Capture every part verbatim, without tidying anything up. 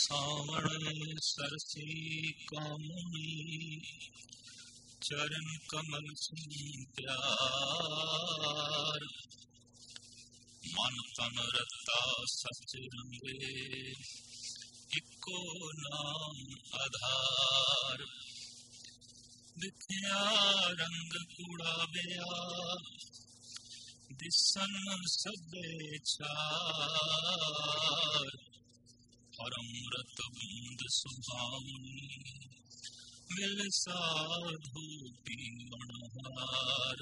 सावण सरसी कामुनी चरण कमल सिंह प्यार। मन तन रता सच रंगे इको नाम आधार। दिखया रंग कुड़ाविया दिसन सबे चार। अमृत बूंद सुहावनी मिल साधु पीवनहार।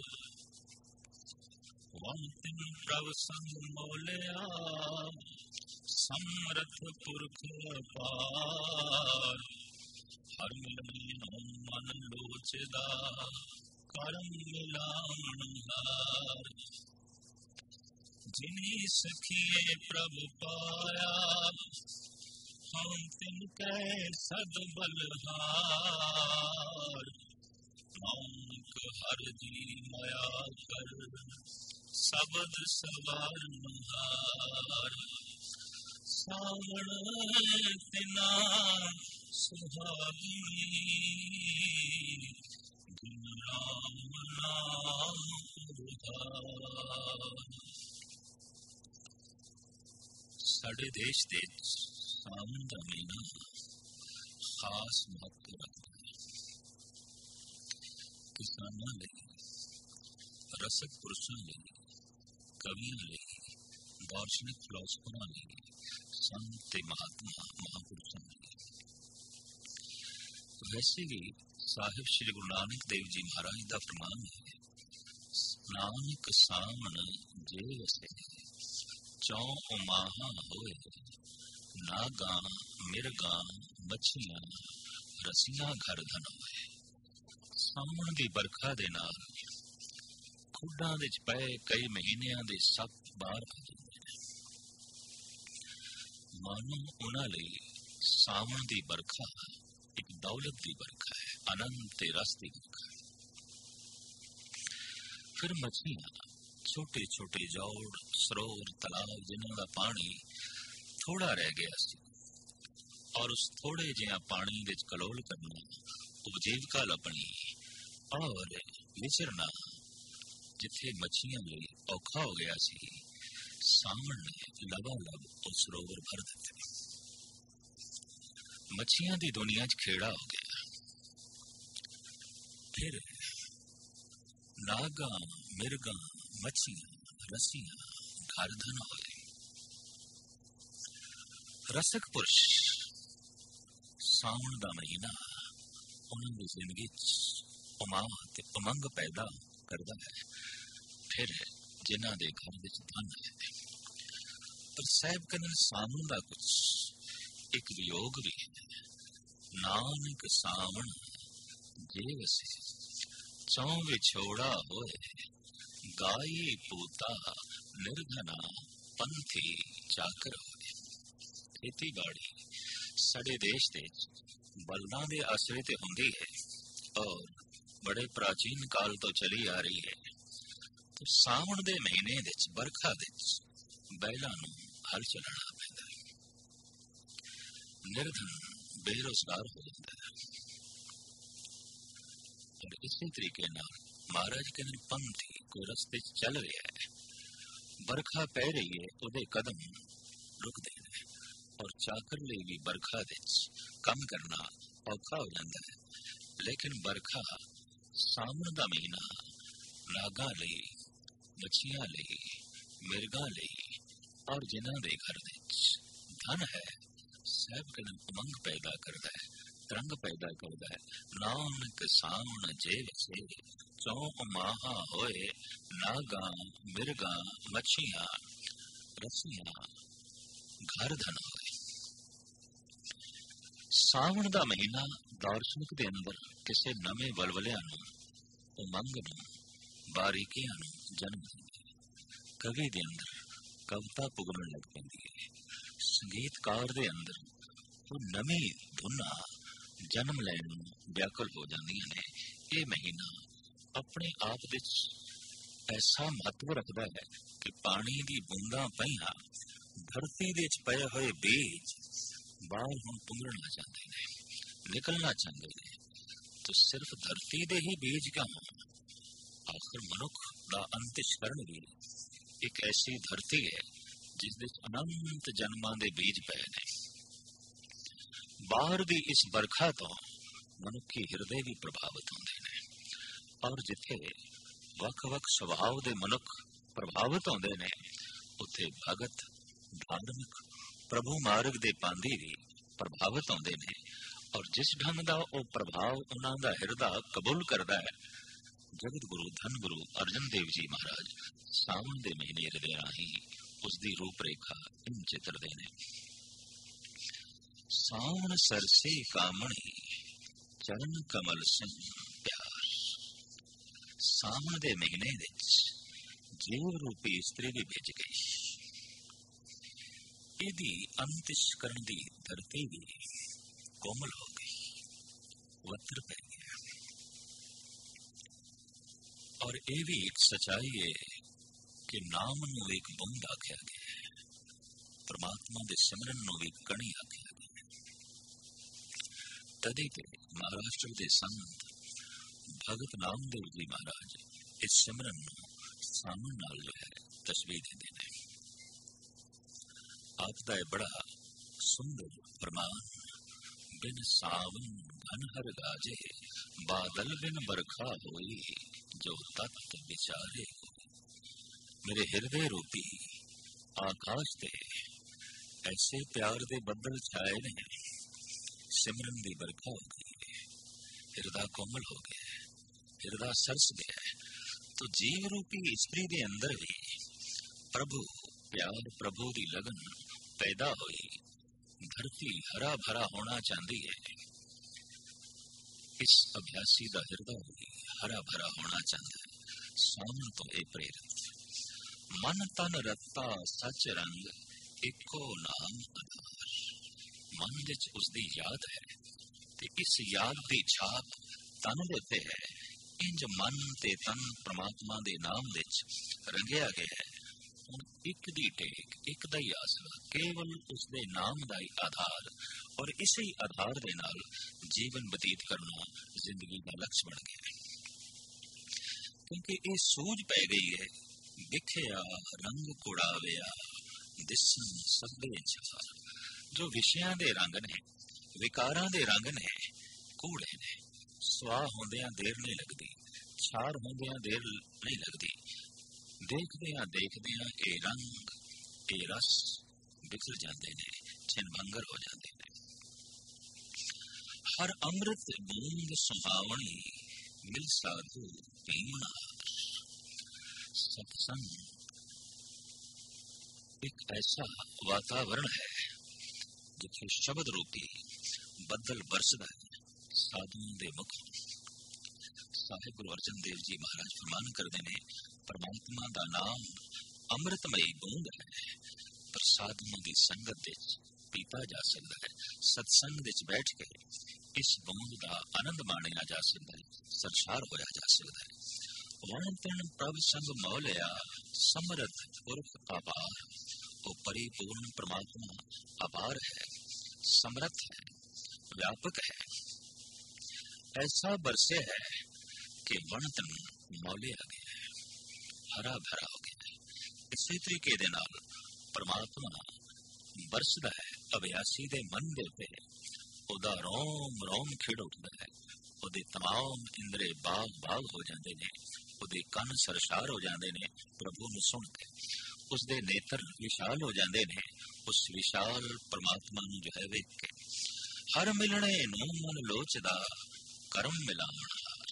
वंतिम प्रभ संग मोलिया समरथ पुरख अपार। हर मिलनो मन लोचदा करम मिलावनहार। जिनी सखिए प्रभु पाया हम तिनकै सद बलहार। नानक हर जी माया कर सबद सवारनहार। सावण तिना सुहागी जिन राम नाम उधार। साडे देश दे सावन दा महीना खास महत्व रखता है। किसानां लई, रसक पुरुषां लई, कवियां लई, दार्शनिक फिलोसफरां लई, संत ते महात्मा महापुरुषां लई। वैसे भी साहिब श्री गुरु नानक देव जी महाराज का फरमान है, नानक सावन जे वसे चौ उमाहा होए। नागा मिर्गा मछियां रसियां घर धन होए। सावन की बरखा दे नाल खुड्डां दे च पए कई महीनियां दे सप बाहर आ जांदे ने। मानो उन्हां लई सावन की बरखा एक दौलत की बरखा है, आनंद ते रस की बरखा है। फिर मछलियां छोटे छोटे जौड़ सरोवर तालाब जिन्हां दा पानी थोड़ा रह गया सी और उस थोड़े जिहा पानी विच कलोल करना, उपजीविका लभनी और विचरना जिथे मछियां लई औखा हो गया सी, सावन ने लबालब उस सरोवर भर दिते। मछियां दी दुनिया च खेड़ा हो गया। फिर नागा मिर्गा मछियां रसियां घर धन होए। रसक पुरुष सावन दा महीना उन्हां दी जिंदगी च उमाह ते उमंग पैदा करदा है। फिर जिन्हां दे घर विच धन है। पर साहिब कन सावन दा कुछ एक वियोग भी है। नानक सावन जे वसे चौ विछोड़ा होए। गाई पूता निर्धना पंथी चाकर होए। खेती बाड़ी साडे देश दे बलदां दे आसरे ते हुंदी है और बड़े प्राचीन काल तो चली आ रही है। तो सावन दे महीने दे बरखा दे बैलां नूं हल चलाना पैंदा है। निर्धन बेरोजगार हो जाता है। और इसी तरीके नाल महाराज कहने पंथी कोई रस्ते चल रहा है, बरखा पै रही है, उहदे कदम रुक दे और चाकर लिए भी बरखा दे कम करना औखा हो जाता है। लेकिन बरखा सावन दा महीना नागा लई, मछियां लई, मिर्गा लई और जिन्हां दे घर दे धन है, साहिब कन उमंग पैदा करता है, तरंग पैदा करता है। नानक सावन जे वसे चौ माहा होए। नागा मिर्गा मछियां रसियां घर धन होए। सावन दा महीना दार्शनिक दे अंदर किसे नवे वलवलिया नूं, उमंग नूं, बारीकियां नूं जन्म दिंदा है। कवि दे अंदर कविता पुगन लग पैंदी है। संगीतकार दे अंदर वो नवी धुना जन्म लैण नूं व्याकुल हो जांदियां ने। ये महीना अपने आप दे ऐसा महत्व रखता है कि पानी दी बूंदां पईयां धरती दे च पए होए बीज बाहर हम पुंगड़ना चाहते ने, निकलना चाहते ने, तो सिर्फ धरती दे ही बीज क्यों? आखिर मनुख दा अंतਿਸ਼ਕਰਨ भी एक ऐसी धरती है जिस विच अनंत जन्मां दे बीज पए ने। बाहर दी इस बरखा तो मनुखी हिरदे भी प्रभावित होंदे ने, और जिथे वख-वख सुभाव दे मनुख प्रभावित होंदे ने, उथे भगत, धार्मिक, प्रभु मार्ग दे पांधी भी प्रभावित होंदे ने। और जिस ढंग दा ओ प्रभाव उन्हां दा हिरदा कबूल करदा है, जगत गुरु धन गुरु अर्जन देव जी महाराज सावन दे महीने दे राही उसदी रूपरेखा इन चित्रदे ने। सावन सरसे कामणी चरण कमल सिंह प्यार। सावन दे महीने विच जीव रूपी स्त्री भी भिज गई। इहदी अंतਿਸ਼ਕਰਨ दी धरती भी कोमल हो गई, वत्र पै गया। और यह भी एक सच्चाई है कि नाम नूं एक बूंद आख्या गया है, परमात्मा दे सिमरन नूं भी कणी आख्या गया है। तदे ते महाराष्ट्र दे संत भगत नामदेव जी महाराज इस सिमरन नूं सावन नाल जो है तस्वीर देते हैं। आपदा बड़ा सुंदर फरमान, बिन सावन घन हर गाजे, बादल बिन बरखा होई, जो तत्त विचारे। मेरे हृदय रूपी आकाश ते ऐसे प्यार दे बदल छाए ने, सिमरन दी बरखा हो गई, हृदय कोमल हो गया, हृदय सरस गया है। तो जीव रूपी स्त्री दे अंदर भी प्रभु प्यार, प्रभु दी लगन पैदा हुई। धरती हरा भरा होना चाहती है, इस अभ्यासी का हृदय भी हरा भरा होना चाहता है। सावन तो ए प्रेरित मन तन रत्ता सच रंग, एको नाम आधार। मन विच उसदी याद है ते इस याद दी छाप तन दे उत्ते है। इंज मन ते तन परमात्मा दे नाम विच रंगिया गया है। हुण एक दी टेक, एक दा ही आसरा, केवल उसदे नाम दा ही आधार, और इसी आधार दे नाल जीवन बतीत करना जिंदगी का लक्ष्य बन गया है। क्योंकि ये सूझ पै गई है, बिखया रंग कुड़ाविया दिसन सबे चार। जो विषयां दे रंग ने, विकारां दे रंग ने, कूड़े ने, स्वाह होंदियां देर नहीं लगती, छार होंदियां देर नहीं लगती। देखदियां देखदियां ए रंग ए रस बिखर जाते ने, छिनभंगर हो जाते ने। हर अमृत बूंद सुहावनी, मिल साधु पीमना। सत्संग एक ऐसा वातावरण है जिथे शब्द रूपी बदल बरसदा है साधुओं दे मुख। साहिब गुरु अर्जन देव जी महाराज फरमान करते ने, परमात्मा दा नाम अमृतमयी बूंद है, पर साधुओं की संगत विच पीता जा सकता है। सत्संग विच बैठ के इस बूंद का आनंद माणिया जा सकता है, सरसार होया जा सकता है। वण तिन प्रभ संग मौलिया, समरथ पुरख अपार। वो परिपूर्ण परमात्मा अपार है, समर्थ है, व्यापक है, ऐसा बरसे है कि वण तिन मौलिया गया है, हरा भरा हो गया है। इसी तरीके दे नाल परमात्मा बरसदा है अभ्यासी दे मन दे उत्ते, ओदा रोम रोम खिड़ उठदा है, ओदे तमाम इंद्रे बाग बाग हो जाते ने, ओदे कन सरसार हो जाते ने प्रभु नूं सुन के। उसदे नेत्र विशाल हो जाते ने उस विशाल परमात्मा नूं जो है वेख के। हर मिलने नूं मन लोचदा, करम मिलावण हार।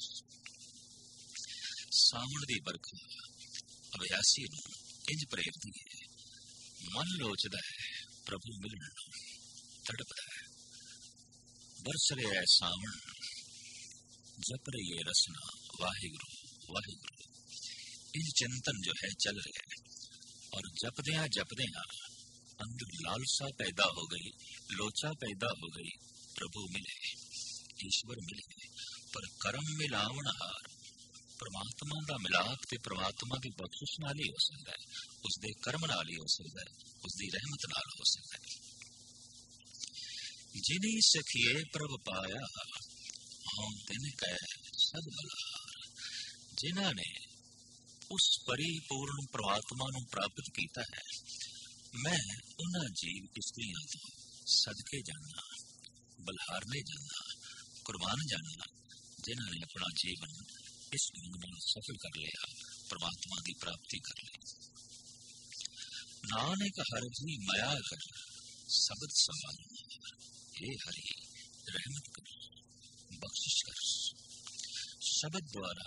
सावण दी बरखा अभ्यासी नूं इंज प्रेरदी है, मन लोचदा है प्रभु मिलण नूं, तड़पदा है। बरस रहा है सावण, जप रही है रसना वाहिगुरु वाहिगुरु। इंज चिंतन जो है चल रहा है, और जपदियां जपदियां अंदर लालसा पैदा हो गई, लोचा पैदा हो गई, प्रभु मिले, ईश्वर मिले। पर करम मिलावण हार, परमात्मा का मिलाप ते परमात्मा की बख्शिश नाल ही हो सकता है, उसके कर्म नाल ही हो सकता है, उसकी रहमत नाल हो सकता है। जिनी सखिए प्रभ पाया हम तिन कै सद बलार। जिन्हां ने उस परिपूर्ण परमात्मा ਨੂੰ ਪ੍ਰਾਪਤ ਕੀਤਾ ਹੈ, मैं उन्हां जीव इस्त्रियां तो सदके जाना, बलहारने जाना, कुर्बान जाना, जिन्हां ने अपना जीवन इस ढंग ਨਾਲ सफल कर लिया, परमात्मा की प्राप्ति कर ली। नानक हर जी माया कर शब्द संभाल, हे हरि रहमत कर बख्शिश कर। शब्द द्वारा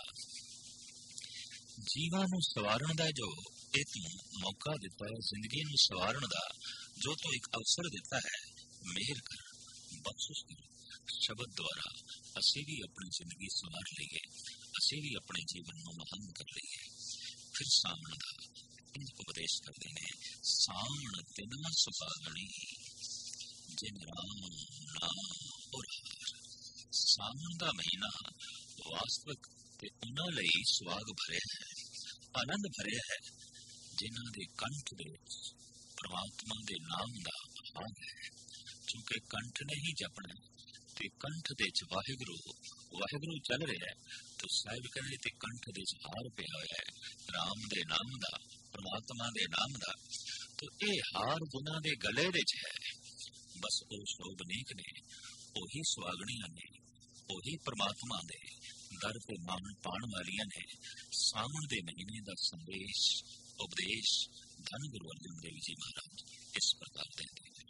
जीवां ਨੂੰ ਸਵਾਰਨ ਦਾ ਜੋ ਇਹ ਤੂੰ ਮੌਕਾ ਦਿੱਤਾ ਹੈ, ਜ਼ਿੰਦਗੀ ਨੂੰ ਸਵਾਰਨ ਦਾ ਜੋ ਤੂੰ ਇੱਕ ਅਵਸਰ ਦਿੱਤਾ ਹੈ, ਮਿਹਰ ਕਰ ਬਖਸ਼ਿਸ਼ ਕਰ। ਸ਼ਬਦ ਦੁਆਰਾ ਅਸੀਂ ਵੀ ਆਪਣੀ ਜ਼ਿੰਦਗੀ ਸਵਾਰ ਲਈਏ, ਅਸੀਂ ਵੀ ਆਪਣੇ ਜੀਵਨ ਨੂੰ ਮਹਾਨ ਕਰ ਲਈਏ। ਫਿਰ ਸਾਵਣ ਦਾ ਇਹ ਉਪਦੇਸ਼ ਕਰਦੇ ਨੇ, ਸਾਵਣ ਤਿਨਾ ਸੁਹਾਗਣੀ ਜਿਨ ਰਾਮ ਨਾਮ ਉਰਾਰ। ਸਾਵਣ ਦਾ ਮਹੀਨਾ ਵਾਸਤਵਿਕ ਤੇ ਉਹਨਾਂ ਲਈ ਸੁਆਗ ਭਰਿਆ ਹੈ, ਆਨੰਦ ਭਰਿਆ ਹੈ, ਜਿਨ੍ਹਾਂ ਦੇ ਕੰਠ ਦੇ ਪਰਮਾਤਮਾ ਦੇ ਨਾਮ ਦਾ ਹਾਰ ਹੈ। ਕਿਉਂਕਿ ਕੰਠ ਨੇ ਹੀ ਜਪਣਾ ਤੇ ਕੰਠ ਦੇ ਚ ਵਾਹਿਗੁਰੂ ਵਾਹਿਗੁਰੂ ਚੱਲ ਰਿਹਾ ਹੈ, ਤਾਂ ਸਾਹਿਬ ਕਹਿੰਦੇ ਤੇ ਕੰਠ ਦੇ ਚ ਹਾਰ ਪਿਆ ਹੋਇਆ ਹੈ ਰਾਮ ਦੇ ਨਾਮ ਦਾ, ਪਰਮਾਤਮਾ ਦੇ ਨਾਮ ਦਾ। ਤਾਂ ਇਹ ਹਾਰ ਜਿਨ੍ਹਾਂ ਦੇ ਗਲੇ ਵਿੱਚ ਹੈ, ਬਸ ਉਹ ਸ਼ੋਭਨੀਕ ਨੇ, ਉਹੀ ਸੁਆਗਣੀਆਂ ਨੇ, ਉਹੀ ਪਰਮਾਤਮਾ ਦੇ ਦਰ ਤੇ ਮਾਣ ਪਾਣ ਵਾਲੀਆਂ ਨੇ। ਸਾਵਣ ਦੇ ਮਹੀਨੇ ਦਾ ਸੰਦੇਸ਼ ਉਪਦੇਸ਼ ਧੰਨ ਗੁਰੂ ਅਰਜਨ ਦੇਵ ਜੀ ਮਹਾਰਾਜ ਇਸ ਪ੍ਰਕਾਰ ਦਿੰਦੇ ਨੇ।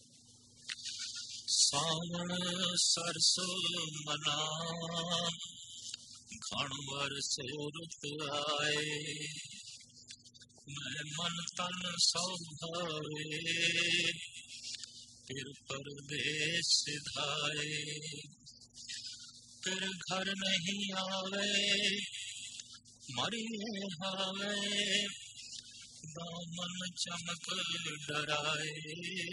ਸਾਵਣ ਸਰਸੋ ਮਨਾ ਘਣ ਵਰਸੇ ਰੁੱਤ ਆਏ, ਮੈਂ ਮਨ ਤਨ ਸੌਧਾਰੇ ਫਿਰ ਪਰਦੇਸ ਸਿਧਾਏ। फिर घर नहीं आवे मरिए हावे, दामन चमक डराए।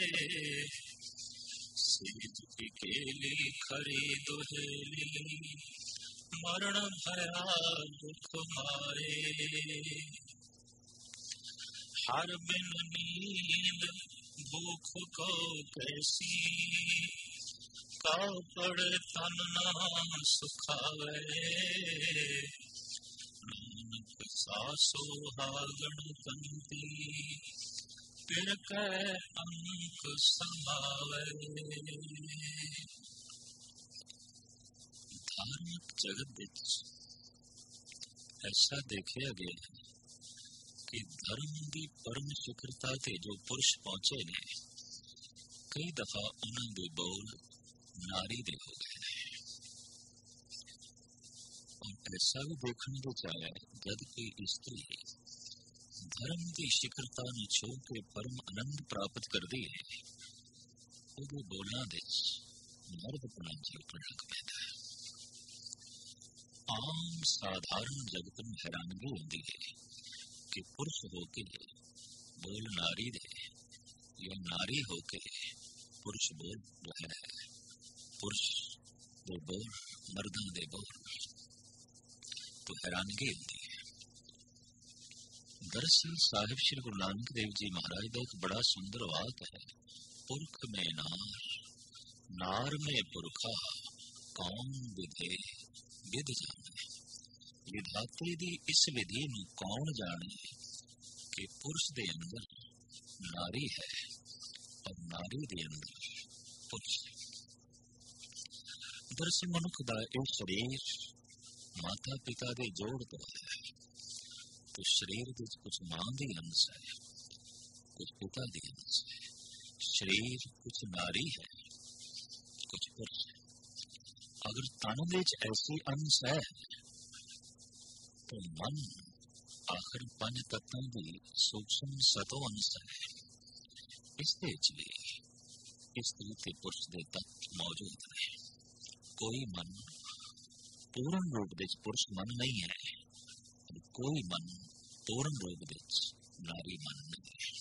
सीज की केली खरी दुहेली, मरण भया दुख मारे। हर बिन नींद भूख को कैसी, का पड़े तन ना सुखावे। नानक सासो हागण कंती, फिर कै अंक समावे। धार्मिक जगत विच ऐसा देखा गया है कि धर्म की परम शिखरता ते जो पुरुष पहुंचे ने, कई दफा उन्होंने बोल नारी दे हो गए हैं। और ऐसा भी देखने को चाहे जब कोई स्त्री धर्म की शिखरता ਨੂੰ ਛੋ ਕੇ परम आनंद प्राप्त करती है, ਉਹਦੇ ਬੋਲਾਂ ਵਿੱਚ ਮਰਦਪਣਾ ਝਲਕਣ ਲੱਗ ਪੈਂਦਾ ਹੈ। ਆਮ ਸਾਧਾਰਨ ਜਗਤ ਨੂੰ ਹੈਰਾਨਗੀ ਹੁੰਦੀ ਹੈ ਕਿ ਪੁਰਸ਼ ਹੋ ਕੇ ਬੋਲ ਨਾਰੀ ਦੇ ਜਾਂ ਨਾਰੀ ਹੋ ਕੇ ਪੁਰਸ਼ ਬੋਲ ਰਿਹਾ ਹੈ, पुरुष दे बोल मर्दों दे बोल, तो हैरानगी होती है। दरअसल साहिब श्री गुरु नानक देव जी महाराज का एक बड़ा सुंदर वाक्य है, पुरख में नार नार में पुरखा कौन विधे विध जाने। विधाते दी इस विधि नूं कौन जाने कि पुरुष दे अंदर नारी है और नारी दे अंदर पुरुष है। दरअसल मनुख का यह शरीर माता पिता के जोड़ तो है, तो शरीर में कुछ मां की अंश है, कुछ पिता की अंश है। शरीर कुछ नारी है, कुछ पुरुष है। अगर तन विच ऐसी अंश है तो मन आखिर पंज तत्वों की सूक्ष्म सतो अंश है। इस भी स्त्री ते पुरुष के तत्व मौजूद है। कोई मन पूर्ण रूप में पुरुष मन नहीं है और कोई मन पूर्ण रूप में नारी मन नहीं है।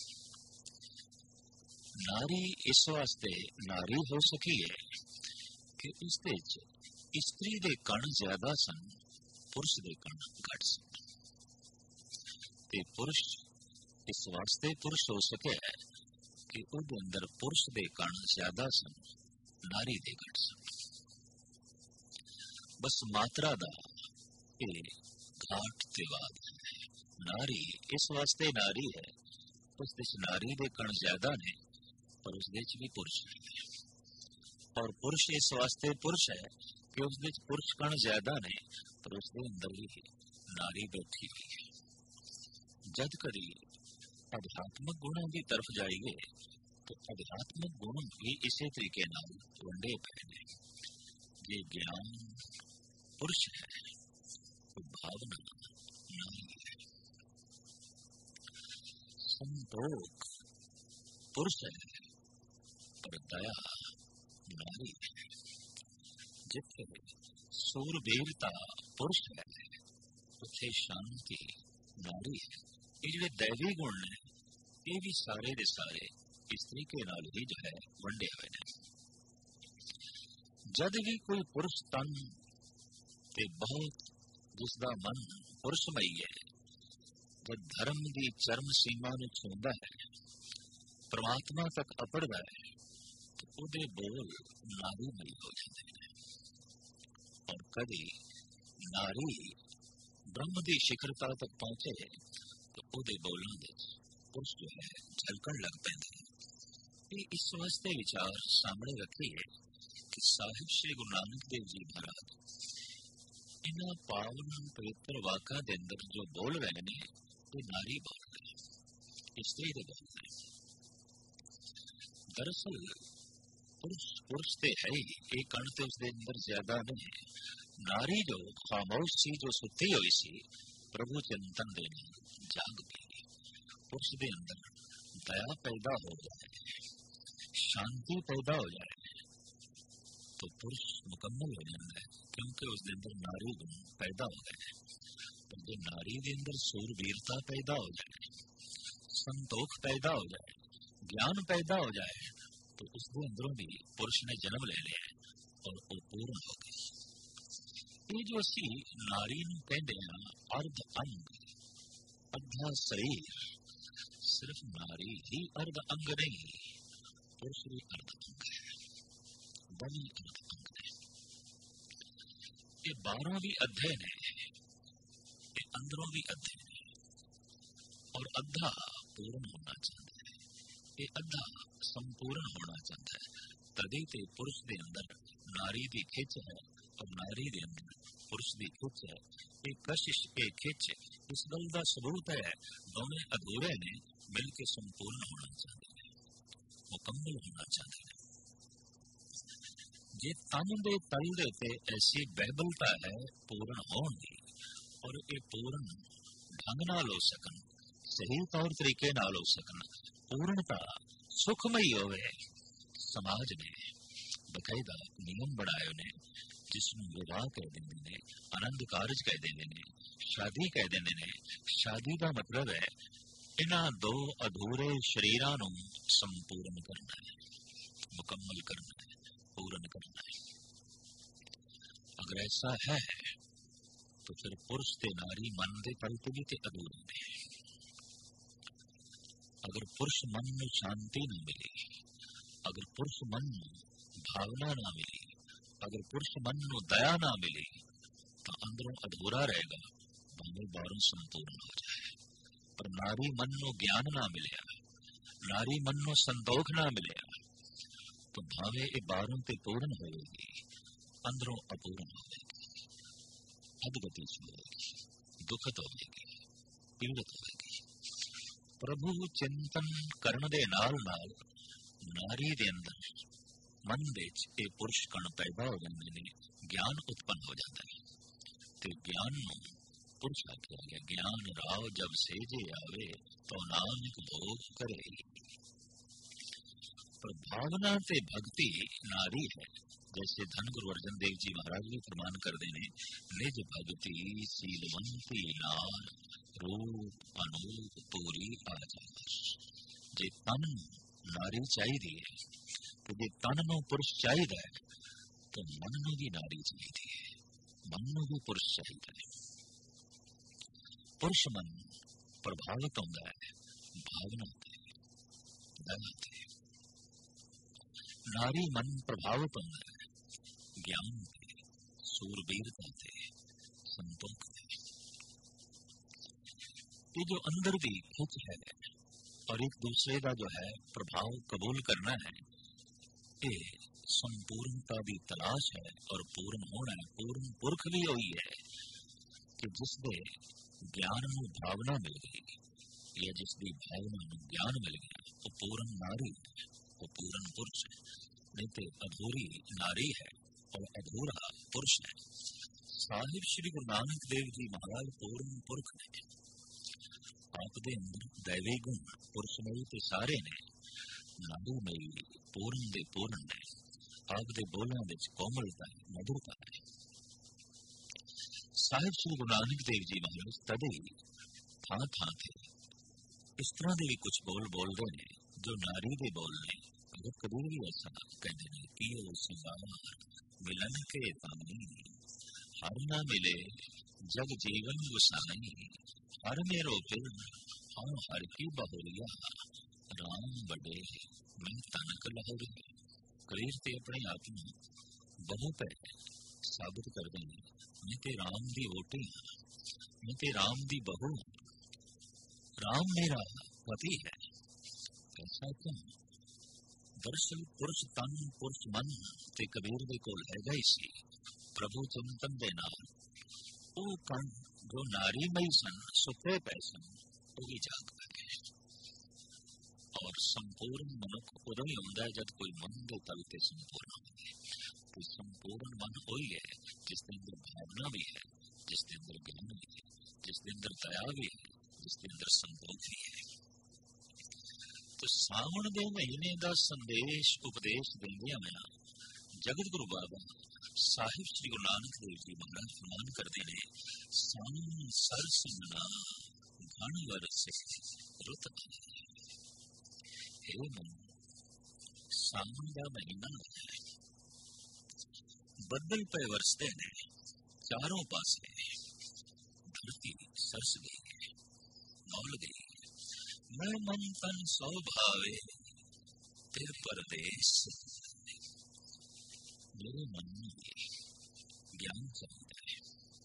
नारी इस वास्ते नारी हो सकी है कि उसके स्त्री के कण ज्यादा सन, पुरुष के कण घट सन। ते पुरुष इस वास्ते पुरुष हो सके है कि उसके अंदर पुरुष के कण ज्यादा सन नारी दे घट बस मात्रा दा घाट ते वाद है। नारी इस वास्ते नारी है, उस दिश नारी दे कण ज्यादा ने, पर उस दिश भी पुरुष है। और पुरुष इस वास्ते पुरुष है कि उस दिश पुरुष कण ज्यादा ने, पर उसके अंदर ही नारी बैठी हुई है। जद कदी अध्यात्मक गुणों की तरफ जाइए तो अध्यात्मक गुण भी इसी तरीके नाल वंडे पे ने। ये ज्ञान पुरुष है तो भावना नारी है। संतोख पुरुष है पर दया नारी है। जिथे सूरबीरता पुरुष है उथे शांति नारी है। ये जो दैवी गुण ने ये भी सारे दे सारे इस तरीके नाल ही जो है वंडे हुए ने। जद भी कोई पुरुष तन ते बहुत जिसदा मन पुरुषमई है, जब धर्म की चरम सीमा नूं छूंदा है, परमात्मा तक अपड़दा है, तो उहदे बोल नारीमई हो जाते हैं। और कभी नारी ब्रह्म की शिखरता तक पहुंचे तो उहदे बोलों दे पुरुष जो है झलकण लग पैंदा है। इस वास्ते विचार सामने रखिए कि साहिब श्री गुरु नानक देव जी महाराज इन्हां पावन पवित्र वाकां दे अंदर जो बोल रहे ने वो नारी बोल रहे, स्त्री दे बोल रहे। दरअसल पुरुष पुरुष ते है ही, एक कण ते उसदे अंदर ज्यादा नहीं है। नारी जो खामोश सी, जो सुती हुई सी, प्रभु चिंतन दे जाग गई। पुरुष दे अंदर दया पैदा हो जाए, शांति पैदा हो जाए तो पुरुष मुकम्मल हो जाता है, क्योंकि उसके अंदर नारी गुण पैदा हो गए। तो जो नारी के अंदर सूरवीरता पैदा हो जाए, संतोख पैदा हो जाए, ज्ञान पैदा हो जाए, तो उसके अंदरों भी पुरुष ने जन्म ले लिया और वो पूर्ण हो गई। ये जो असी नारी नूं कहंदे हां अर्ध अंग अद्धा शरीर, सिर्फ नारी ही अर्ध अंग नहीं, पुरुष भी अर्ध अंग है, बनी अर्ध अंग है। ये बारह भी अद्धे ने, ये अंदरों भी अद्धे ने, और अद्धा पूर्ण होना चाहता है, ये अद्धा संपूर्ण होना चाहता है। तभी ते पुरुष के अंदर नारी की खिंच है और नारी के अंदर पुरुष की खिंच है। ये कशिश ये खिंच इस गल का सबूत है, दोनों अधूरे ने मिलकर संपूर्ण होना चाहते हैं, मुकम्मल होना चाहते हैं। जे तन दे तल दे ते ऐसी बहबलता है पूर्ण होने की, और ये पूर्ण ढंग नाल हो सकन, सही तौर तरीके नाल हो सकन, पूर्णता सुखमई होवे। समाज ने बकायदा नियम बनाए ने जिसनों विवाह कह देंगे ने, आनंद कारज कह देंगे ने, शादी कह देंगे ने। शादी का मतलब है इन्हां दो अधूरे शरीरां नूं संपूर्ण करना है, मुकम्मल करना है, पूर्ण करना है। अगर ऐसा है तो फिर पुरुष ते नारी मन दे तलते भी ते अधूरे ने। अगर पुरुष मन में शांति न मिले, अगर पुरुष मन में भावना ना मिली, अगर पुरुष मन में दया ना मिली, तो अंदरों अधूरा रहेगा, भावे बाहरों संपूर्ण हो जाए। पर नारी मन में ज्ञान ना मिले, नारी मन में संतोख ना मिले, तो भावे ये बाहरों ते पूर्ण होगी, अंदरों अपूर्ण होगी, अधगति होगी, दुखत होगी, पीड़ित होगी। प्रभु चिंतन करने दे नाल नाल नारी दे अंदर मन विच ये पुरुष कण पैदा हो जाते हैं, ज्ञान उत्पन्न हो जाता है। तो ज्ञान नूं पुरुष आख्या गया। ज्ञान राव जब सेजे आवे तो नानक भोग करे। पर भावना से भक्ति नारी है, जैसे धन गुरु अर्जन देव जी महाराज भी फरमान करते हैं, निज भक्ति सीलवंती नार रूप अनूप पूरी आ जाए। जे तन नारी चाहिए तो जे तन नूं पुरुष चाहिए तो मन नूं भी नारी चाहिए, मन नूं भी पुरुष चाहिए। पुरुष मन प्रभावित होता है भावना से, दया से। नारी मन प्रभावित होता है ज्ञान से, सूरबीरता से, संतोष से। ये जो अंदर की खिंच है और एक दूसरे का जो है प्रभाव कबूल करना है, ये संपूर्णता की तलाश है और पूर्ण होना है। पूर्ण पुरख भी हुई है कि जिसके ज्ञान में भावना मिल गई या जिसकी भावना में ज्ञान मिल गया वो पूर्ण नारी है, वो पूर्ण पुरुष है। नहीं तो अधूरी नारी है और अधूरा पुरुष है। साहिब श्री गुरु नानक देव जी महाराज पूर्ण पुरख ने, आपके अंदर दैवी गुण पुरुषमयी ते सारे ने, नारी में पूर्ण दे पूर्ण ने, आपके बोलों विच कोमलता है, मधुरता है। साहिब श्री गुरु नानक देव जी महाराज तदे थां थां थे इस तरह के भी कुछ बोल बोलते हैं जो नारी के बोल ने। अगर कबीर भी ऐसा कहते हैं कि वो सिंगार मिलन के तानी, हर ना मिले जग जीवन गुसाई, हर मेरो फिर हाँ हर की बहुरिया, राम बड़े मैं तनक लहरी। कबीर ते अपने आप में बहु पे साबित कर देंगे, मैं ते राम दी वोटी, मैं ते राम दी बहू, राम मेरा पति है। ऐसा क्यों? दरअसल पुरुष तन पुरुष मन ते कबीर दे कोल हैगा ही सी प्रभु चिंतन दे नाल। वो कण जो नारी मई सन सुखे पै सन वो भी जाग पए। और संपूर्ण मनुख उदों ही होंदा है जब कोई मन दे तल ते संपूर्ण होंदा है। तो संपूर्ण मन वही है जिसके अंदर भावना भी है, जिसके अंदर ज्ञान भी है, जिसके अंदर दया भी है, जिसके अंदर संतोष भी है। तो सावन दे महीने का संदेश उपदेश देंगे मैं जगत गुरु बाबा साहिब श्री गुरु नानक देव जी महाराज फरमान करते हैं, सावन सर सिमना घन वरसे रुत। हे मन, सावन का महीना है, बदल पे वरसते ने चारों पासे, धरती सरस गई मौल गई। मैं मन तन सौ भावे तेरे परदेश। मेरे मन में ज्ञान चाहिए है,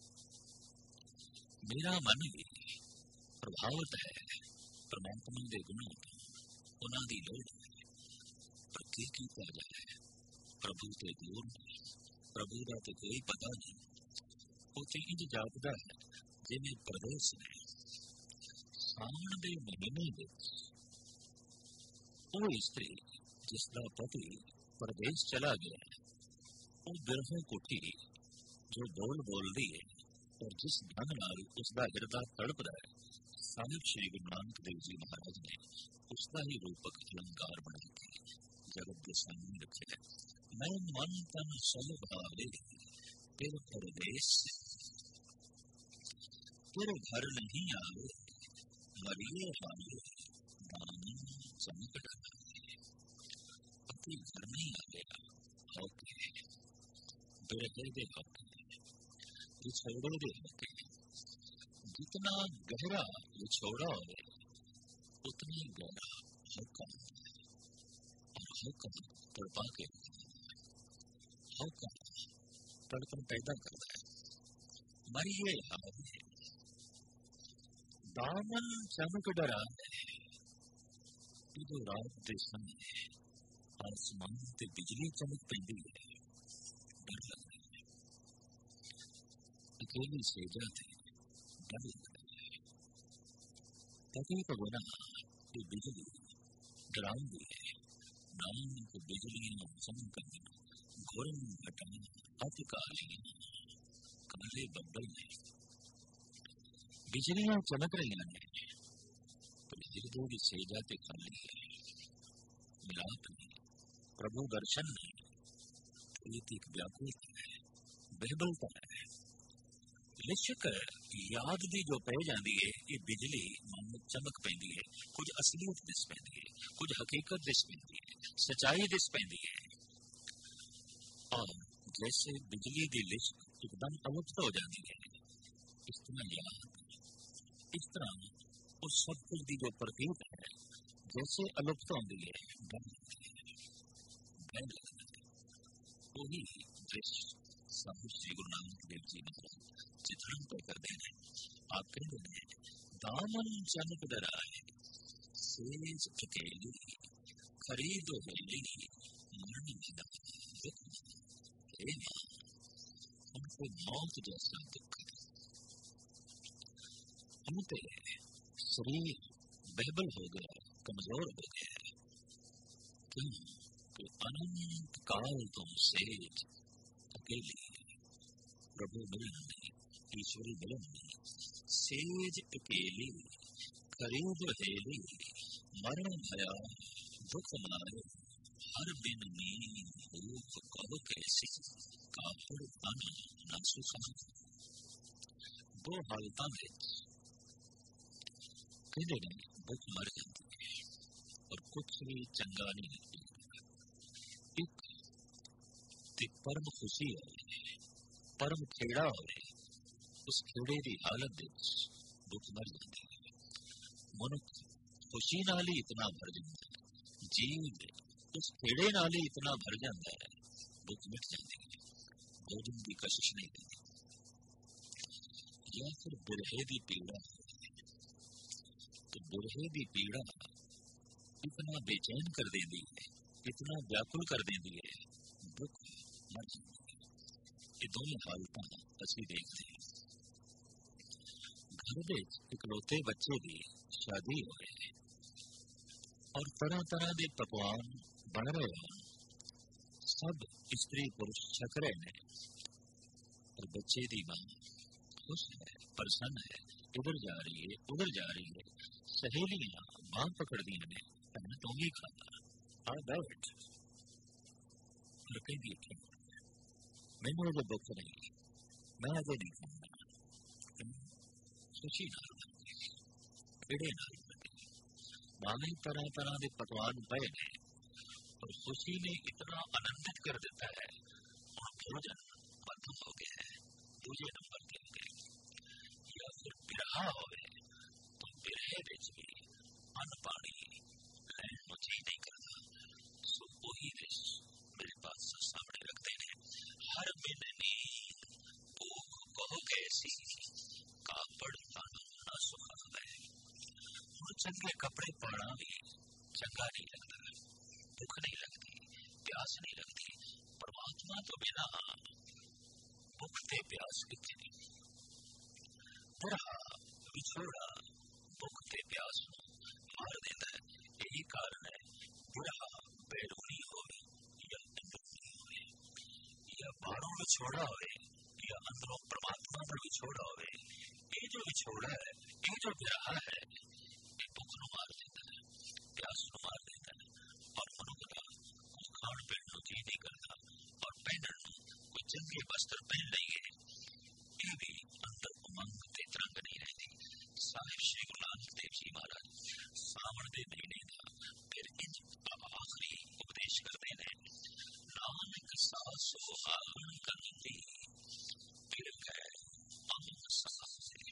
मेरा मन भी प्रभावित है परमात्मा के गुणों तो उन्हों की लोड़ है। पर की किया जाए, प्रभु के दूर नहीं, प्रभु का तो कोई पता नहीं। वो तो इंज जापदा है जिन्हें प्रदेश ने। सावन के महीने वो स्त्री जिसका पति प्रदेश चला गया, वो बिरहों कुठी जो बोल बोल रही है और जिस ढंग नाल उसका हृदय तड़पदा है, साहिब श्री गुरु नानक देव जी महाराज ने उसका ही रूपक अलंकार बना के जगत के सामने रखे है। मैं मन तन सब भावे तेरे परदेश, तेरे घर नहीं आवे मरिए हाले दानी चमक डाले। अपने घर नहीं आवेगा होके बिरहे दे होके विछोड़े दे होके। जितना गहरा विछोड़ा हो उतना ही गहरा हुक्म, और हुक्म तड़पा के हुक्म तड़पन पैदा करता है। मरिए हाले दामन चमक डरा है। जो रात के समय आसमान से बिजली चमक पैदी है, डर लगता है। अकेली सेजा थे डर लगता है। तभी तो बना कि बिजली डराऊंगी है। नाम को बिजलियां चमकन घोरन घटना अतिकाली काले बब्बल ने बिजलियां चमक रही हैं, तो हृदय की सेजा ते खाली है। मिलाप नहीं, प्रभु दर्शन नहीं, एक व्याकुलता है, बेहबलता है। लिशक याद दी जो पै जाती है, ये बिजली मन चमक पैंदी है। कुछ असलियत दिस पैंदी है, कुछ हकीकत दिस पैंदी है, सच्चाई दिस पैंदी है। और जैसे बिजली की लिशक एकदम अलुप्त हो जाती है, इस तरह याद, इस तरह उस सब कुछ की जो प्रतीत है जैसे अलुप्त होती है, कहने लगता है। वही दृश्य साहब श्री गुरु नानक देव जी महाराज चित्रांकन करते हैं। आप कह रहे हैं दामन चनक डराए सेज अकेली खरीदो हेली मरण बिना दुख हे मां, हमको मौत जैसा दुख, हम पे शरीर बेबल हो गया, कमजोर हो गया। क्यों कि अनंत काल तुम सेज अकेली, प्रभु मिलन नहीं, ईश्वरी मिलन नहीं, सेज अकेली खरीद हेली मरण भया दुख मारे हर बिन नींद भूख कहो कैसी कापड़ तन न सुखा। दो हालतां विच कहते ने भुख मर जाती है और कुछ भी चंगा नहीं लगता। एक ते परम खुशी होवे, परम खेड़ा होवे, उस खेड़े की हालत विच भुख मर जाती है। मनुख खुशी नाल ही इतना भर जाता है, जीव उस खेड़े नाल ही इतना भर जाता है, भुख मिट जाती है, भोजन की कशिश नहीं होती। या फिर बिरहे की पीड़ा, तो बिरहे की पीड़ा इतना बेचैन कर देती है, इतना व्याकुल कर देती है, भुख मर जाती है। ये दोनों हालतां असीं देखते हैं। घर विच इकलौते बच्चे की शादी होए और तरह तरह के पकवान बन रहे हैं, सब स्त्री पुरुष छक रहे हैं और बच्चे की मां खुश है, प्रसन्न है, इधर जा रही है उधर जा रही है, सहेलियां बांह पकड़ दी ने, भैन तू भी खाना आ बैठ, और कहती है मैनू अजे भुख नहीं, मैं अजे नहीं खाना। खुशी नाल खेड़े नाल मां तरह तरह के पकवान पे ने और खुशी ने इतना आनंदित कर देता है, और भोजन खत्म हो गया है, दूसरे नंबर के हो गए। या फिर बिरहा होवे तो बिरहे विच भी अन्न पानी लैण नूं जी नहीं करता। सो वही दृश्य मेरे पास सामने रखते हैं। हर बिन नींद भूख कहो कैसी कापड़ तन न सुखावे। चंगे कपड़े पाना भी चंगा नहीं लगता, भुख नहीं लगती, प्यास नहीं लगती। परमात्मा तो बिना भुख ते प्यास कितने नहीं। बुरा विछोड़ा भुख ते प्यास मार देता है। यही कारण है बुरा बैरूनी हो या अंदरूनी हो, या बाहरों विछोड़ा हो या अंदरों परमात्मा का विछोड़ा हो, ये जो विछोड़ा है, ये जो बिरहा है, भुख नूं मार देता है, प्यास नूं मार देता है, और मनुख का कुछ खाण पीण नूं जी नहीं करता, और पहनण नूं कोई चंगे वस्त्र पहन लईए, ये भी अंदर उमंग ते तरंग नहीं रहती। साहिब श्री गुरु नानक देव जी महाराज सावण के महीने का फिर इंज आखिरी उपदेश करते हैं। नानक सासो हागण करती फिर गए अमन सासे।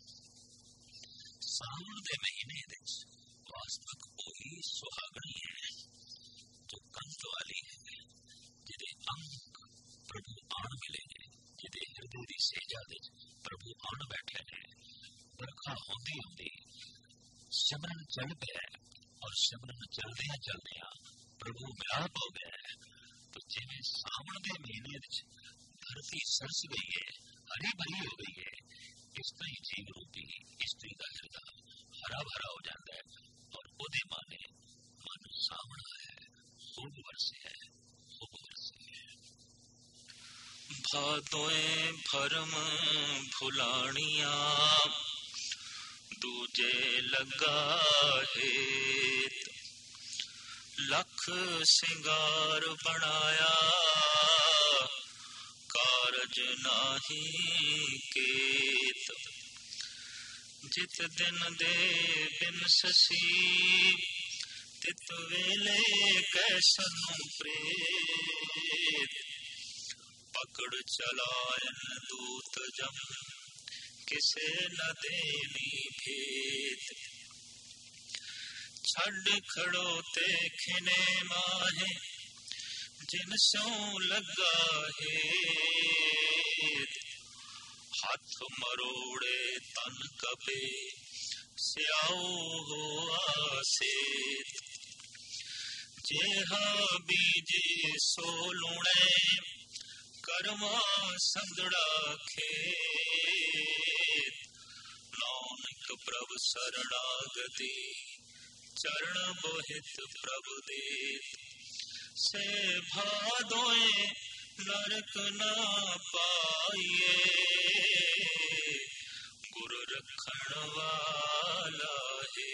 सावन के महीने वास्तविक वही सुहागणी है जो कंत वाली है, जिदे अंक प्रभु आन मिले ने, जिदे हृदय की सेजा दे प्रभु आन बैठे ने। बरखा होंदी होंदी सिमरन चल गया और सिमरन चलदिया चलदिया प्रभु मिलाप हो गया है। तो जिवें सावन के महीने धरती सरस गई है, हरी भरी हो गई है, इस तरह ही जीव रूपी स्त्री का हृदय हरा भरा हो जाता है, और ओदे माने मन सावना है, खूब वर्षे है, खूब वर्षे है। भादोए भरम भुलानिया दूजे लगा हेत, लख सिंगार बनाया कारज नाही केत। जित दिन दे बिन ससी तित वेले कैसन प्रेत। पकड़ चलायन दूत जम किसे न देनी भेद। छड़ खड़ोते खिने माहे जिन स्यों लगा है हाथ मरोड़े तन कबे स्याओ हो आसे जेहा बीजे सो लूणे कर्मा संगड़ा खेत नानक प्रभु शरणागति चरण बोहित प्रभु दे से भादोए नरक ना पाइए गुरु रखण वाला है।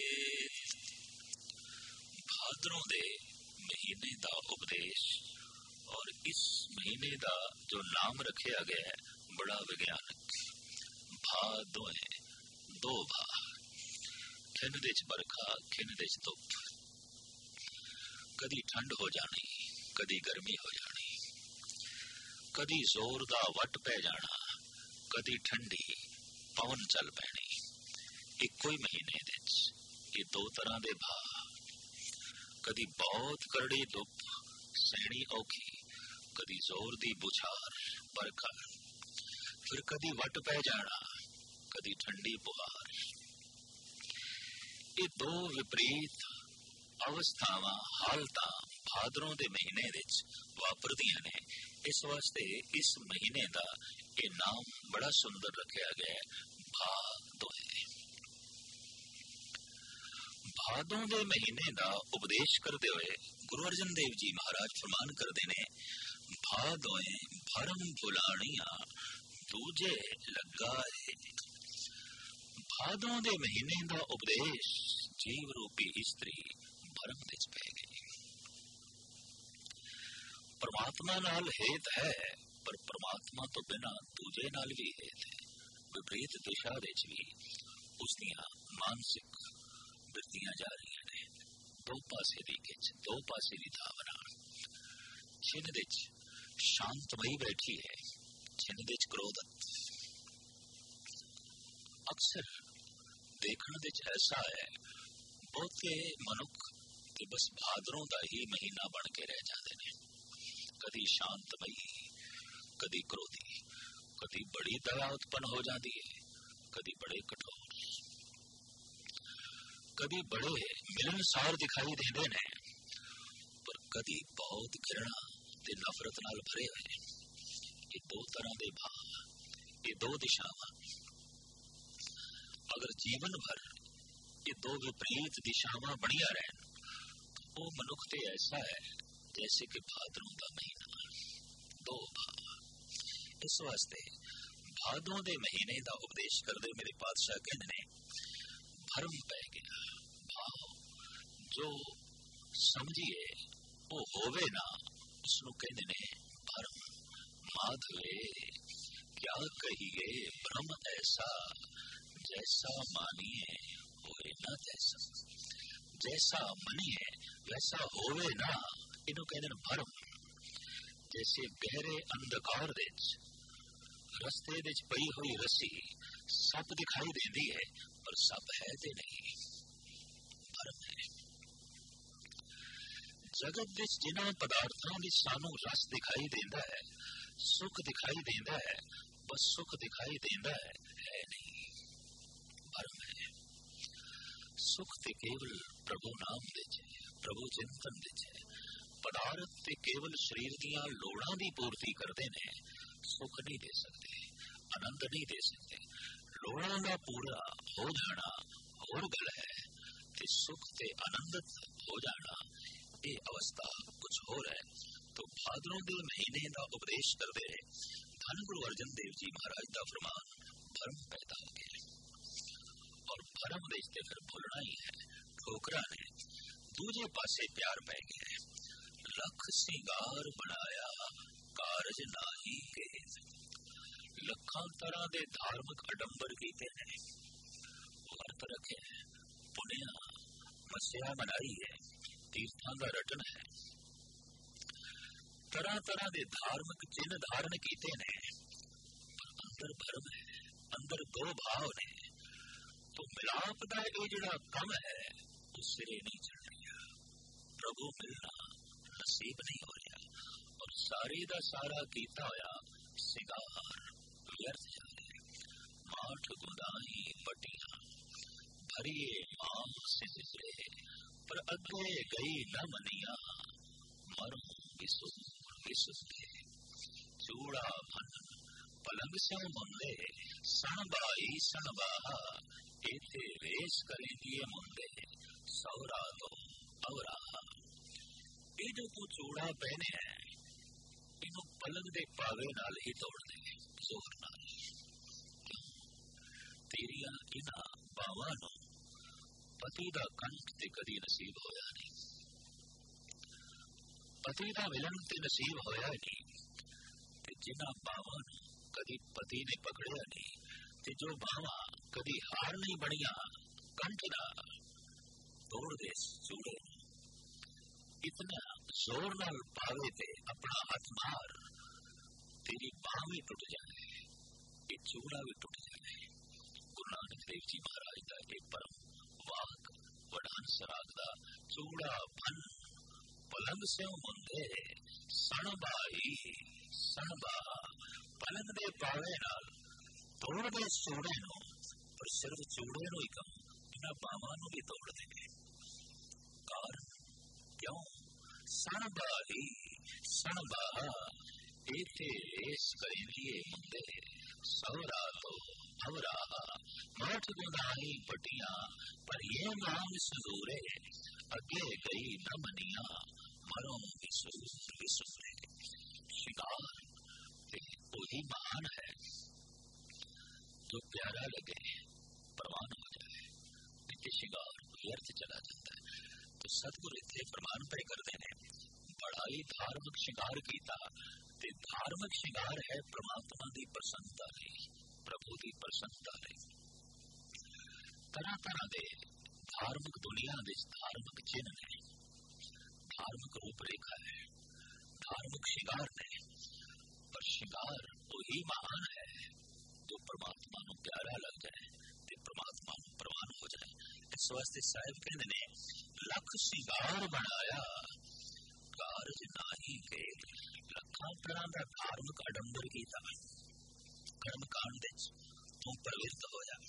भाद्रों दे महीने दा उपदेश और इस महीने दा जो नाम रखा गया है बड़ा विज्ञानक। भादोए दो भा खिन दे च बरखा खिन दे च धुप, कदी ठंड हो जानी कदी गर्मी हो जानी, कदी जोर दा वट पै जाना कदी ठंडी पवन चल पैनी। इको ही महीने दे ये दो तरह दे भा, कदी बहुत करड़ी धुप सहनी औखी, कदी जोर दी बुछार बरखा, फिर कदी वट पै जाना कदी ठंडी बुहार। ये दो विपरीत अवस्थावां हालतां भादरों दे महीने विच वापरदियां ने। इस वास्ते इस महीने दा ये नाम बड़ा सुंदर रखा गया है, भादोए। भादों दे महीने दा उपदेश करते हुए गुरु अर्जन देव जी महाराज फरमान करते ने, भादोए भरम भुलाणिया दूजे लगा है। भादों दे महीने दा उपदेश जीव रूपी स्त्री भरम विच पै गई। परमात्मा नाल हेत है पर परमात्मा तो बिना दूजे नाल भी हेत है। विपरीत दिशा विच भी उसदियां मानसिक वृत्तियां जा रही ने, दो पासे दी खिच दो पासे दी धावना। छिन विच शांतमई बैठी है, छिन विच क्रोधत। अक्सर देखण विच ऐसा है बहुते मनुख ते बस भादरों का ही महीना बन के रह जाते हैं, कदी शांतमई कदी क्रोधी, कदी बड़ी दया उत्पन्न हो जाती है कदी बड़े कठोर, कदी बड़े मिलनसार दिखाई देते हैं पर कदी बहुत घृणा ते नफरत नाल भरे हुए। ये दो तरह के भाव, ये दो दिशावां अगर जीवन भर ये दो विपरीत दिशावां बनिया रहन तो वो मनुख ते ऐसा है जैसे कि भादरों का महीना दो भाव। इस वास्ते भादों दे महीने का उपदेश करते मेरे पातशाह कहते ने, भरम पै गया भाव जो समझिए वो होवे ना उसनु कहते ने भरम। माधवे क्या कहिए भ्रम ऐसा जैसा मानिए होए ना तैसा। जैसा मनिए वैसा होवे ना इनु कहते भरम। जैसे गहरे अंधकार विच रस्ते विच पई हुई रस्सी सप दिखाई देती है पर सप है ते नहीं, भरम है। जगत विच जिन्हां पदार्थां विच सानू रस दिखाई देता है, सुख दिखाई देता है, बस सुख दिखाई देता है, है नहीं, भरम है। सुख ते केवल प्रभु नाम विच है, प्रभु चिंतन विच है। पदार्थ ते केवल शरीर दियां लोड़ां दी पूर्ति करते ने, सुख नहीं दे सकते, आनंद नहीं दे सकते। लोड़ां दा पूरा हो जाना होर गल है ते सुख ते आनंदित हो जाना ये अवस्था कुछ होर है। तो भादरों दे महीने का उपदेश करते धन गुरु अर्जन देव जी महाराज का फरमान, भरम पैदा हो गया और भरम देते फिर भुलना ही है। ठोकरा ने दूजे पासे प्यार पै गया, लख सिंगार बनाया कारज नाही के। लखां तरह दे धार्मिक अडंबर कीते हैं, व्रत रखे हैं, पुण्या मस्या बनाई है, तीर्थां दा रटन है, तरह तरह दे धार्मिक चिन्ह धारण कीते ने, पर अंदर भरम है, अंदर दो भाव ने। तो मिलाप दा ये जिहड़ा कम है उस सिरे नहीं चढ़ रहा, प्रभु मिलना नसीब नहीं हो रहा। सारी दा सारा कीता होया सिंगार व्यर्थ जाए। माठ गुदाई बटिया भरिए मां सिजरे, पर अगे गई न मनिया मरो विसुर विसुरे। चूड़ा भन पलंग से मुंदे सणबाई सणबाहा, एथे वेश करेंगे मुंदे सौरा तो अवराहा। ये जो तू चूड़ा पहने है इन्हों पलंग दे पावे नाल ही तोड़ दे जोर नाल। तेरिया इना बावां नूं पति दा कंठ ते कदी नसीब होया नहीं, पति दा विलन ते नसीब होया नहीं, ते जिन्हां बावां नूं कदी पति ने पकड़िया नहीं, ते जो बावां कदी हार नहीं बनिया कंठ दा, तोड़ दे चूड़े। इतना जोर नाल पावे ते अपना हाथ मार, तेरी बांह भी टूट जाए, ये चूड़ा भी टूट जाए। गुरु नानक देव जी महाराज का एक परम वाक वडान सराग दा, चूड़ा भन पलंग से मुंदे सणबाई सणबा। पलंग दे पावे नाल तोड़ दे चूड़े नूं, पर सिर्फ चूड़े नूं ही कम इन्हां बावां नूं भी तोड़ देंगे। कारण क्यों? सणबाई सणबा, एथे रेस करेंगे मुंदे सौरा तो अवराहा। माठ गुदाई बटिया पर ये मांग सजूरे, अगे गई न मनिया मरो विसुर विसुरे। शिकार वही महान है जो प्यारा लगे प्रवान हो जाए, नित्य शिकार व्यर्थ चला जाता है। तो सतगुरु इतने प्रमाण पे करते हैं, बड़ाई धार्मिक शिकार कीता ते धार्मिक शिकार है परमात्मा की प्रसन्नता लई, प्रभु की प्रसन्नता लई। तरह तरह के धार्मिक दुनिया विच धार्मिक चिन्ह ने, धार्मिक रूपरेखा है, धार्मिक शिकार ने, पर शिकार वही महान है जो परमात्मा को प्यारा लग जाए ते परमात्मा को प्रवान हो जाए। इस वास्ते साहिब कहते ने लख शिकार बनाया कारज नाही के। लखां तरह का धार्मिक आडंबर कीता, कर्म कांड विच तू प्रवृत्त होया,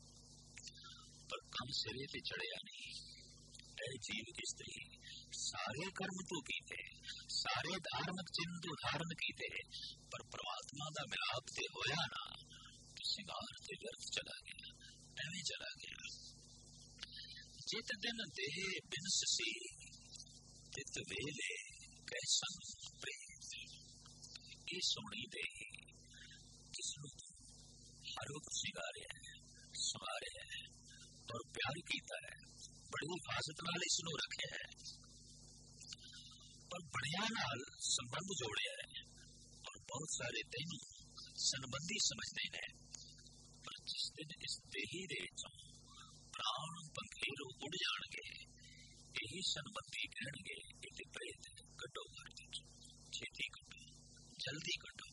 पर कम सिरे ते चढ़िया नहीं। ऐ जीव स्त्री सारे कर्म तू कीते, सारे धार्मिक चिन्ह तू धारण कीते, पर परमात्मा का मिलाप ते होया ना, तो शिकार ते व्यर्थ चला गया, एवें चला गया। जित दिन देह बिनसी तित वेले कैसन प्रेत। ये सोनी दे जिसनू हर वक्त सिंगारे है, संवारे है और प्यार कीता है, बड़ी हिफाजत नाल इसनू रखे है और बढ़िया नाल संबंध जोड़े है, और बहुत सारे तेनू संबंधी समझते हैं। पर जिस दिन इस देही दे चों प्राण पंखेरू उड़ जाणगे, यही संबंधी कहणगे इते प्रेत कटो घर विच, छेती कटो, जल्दी कटो।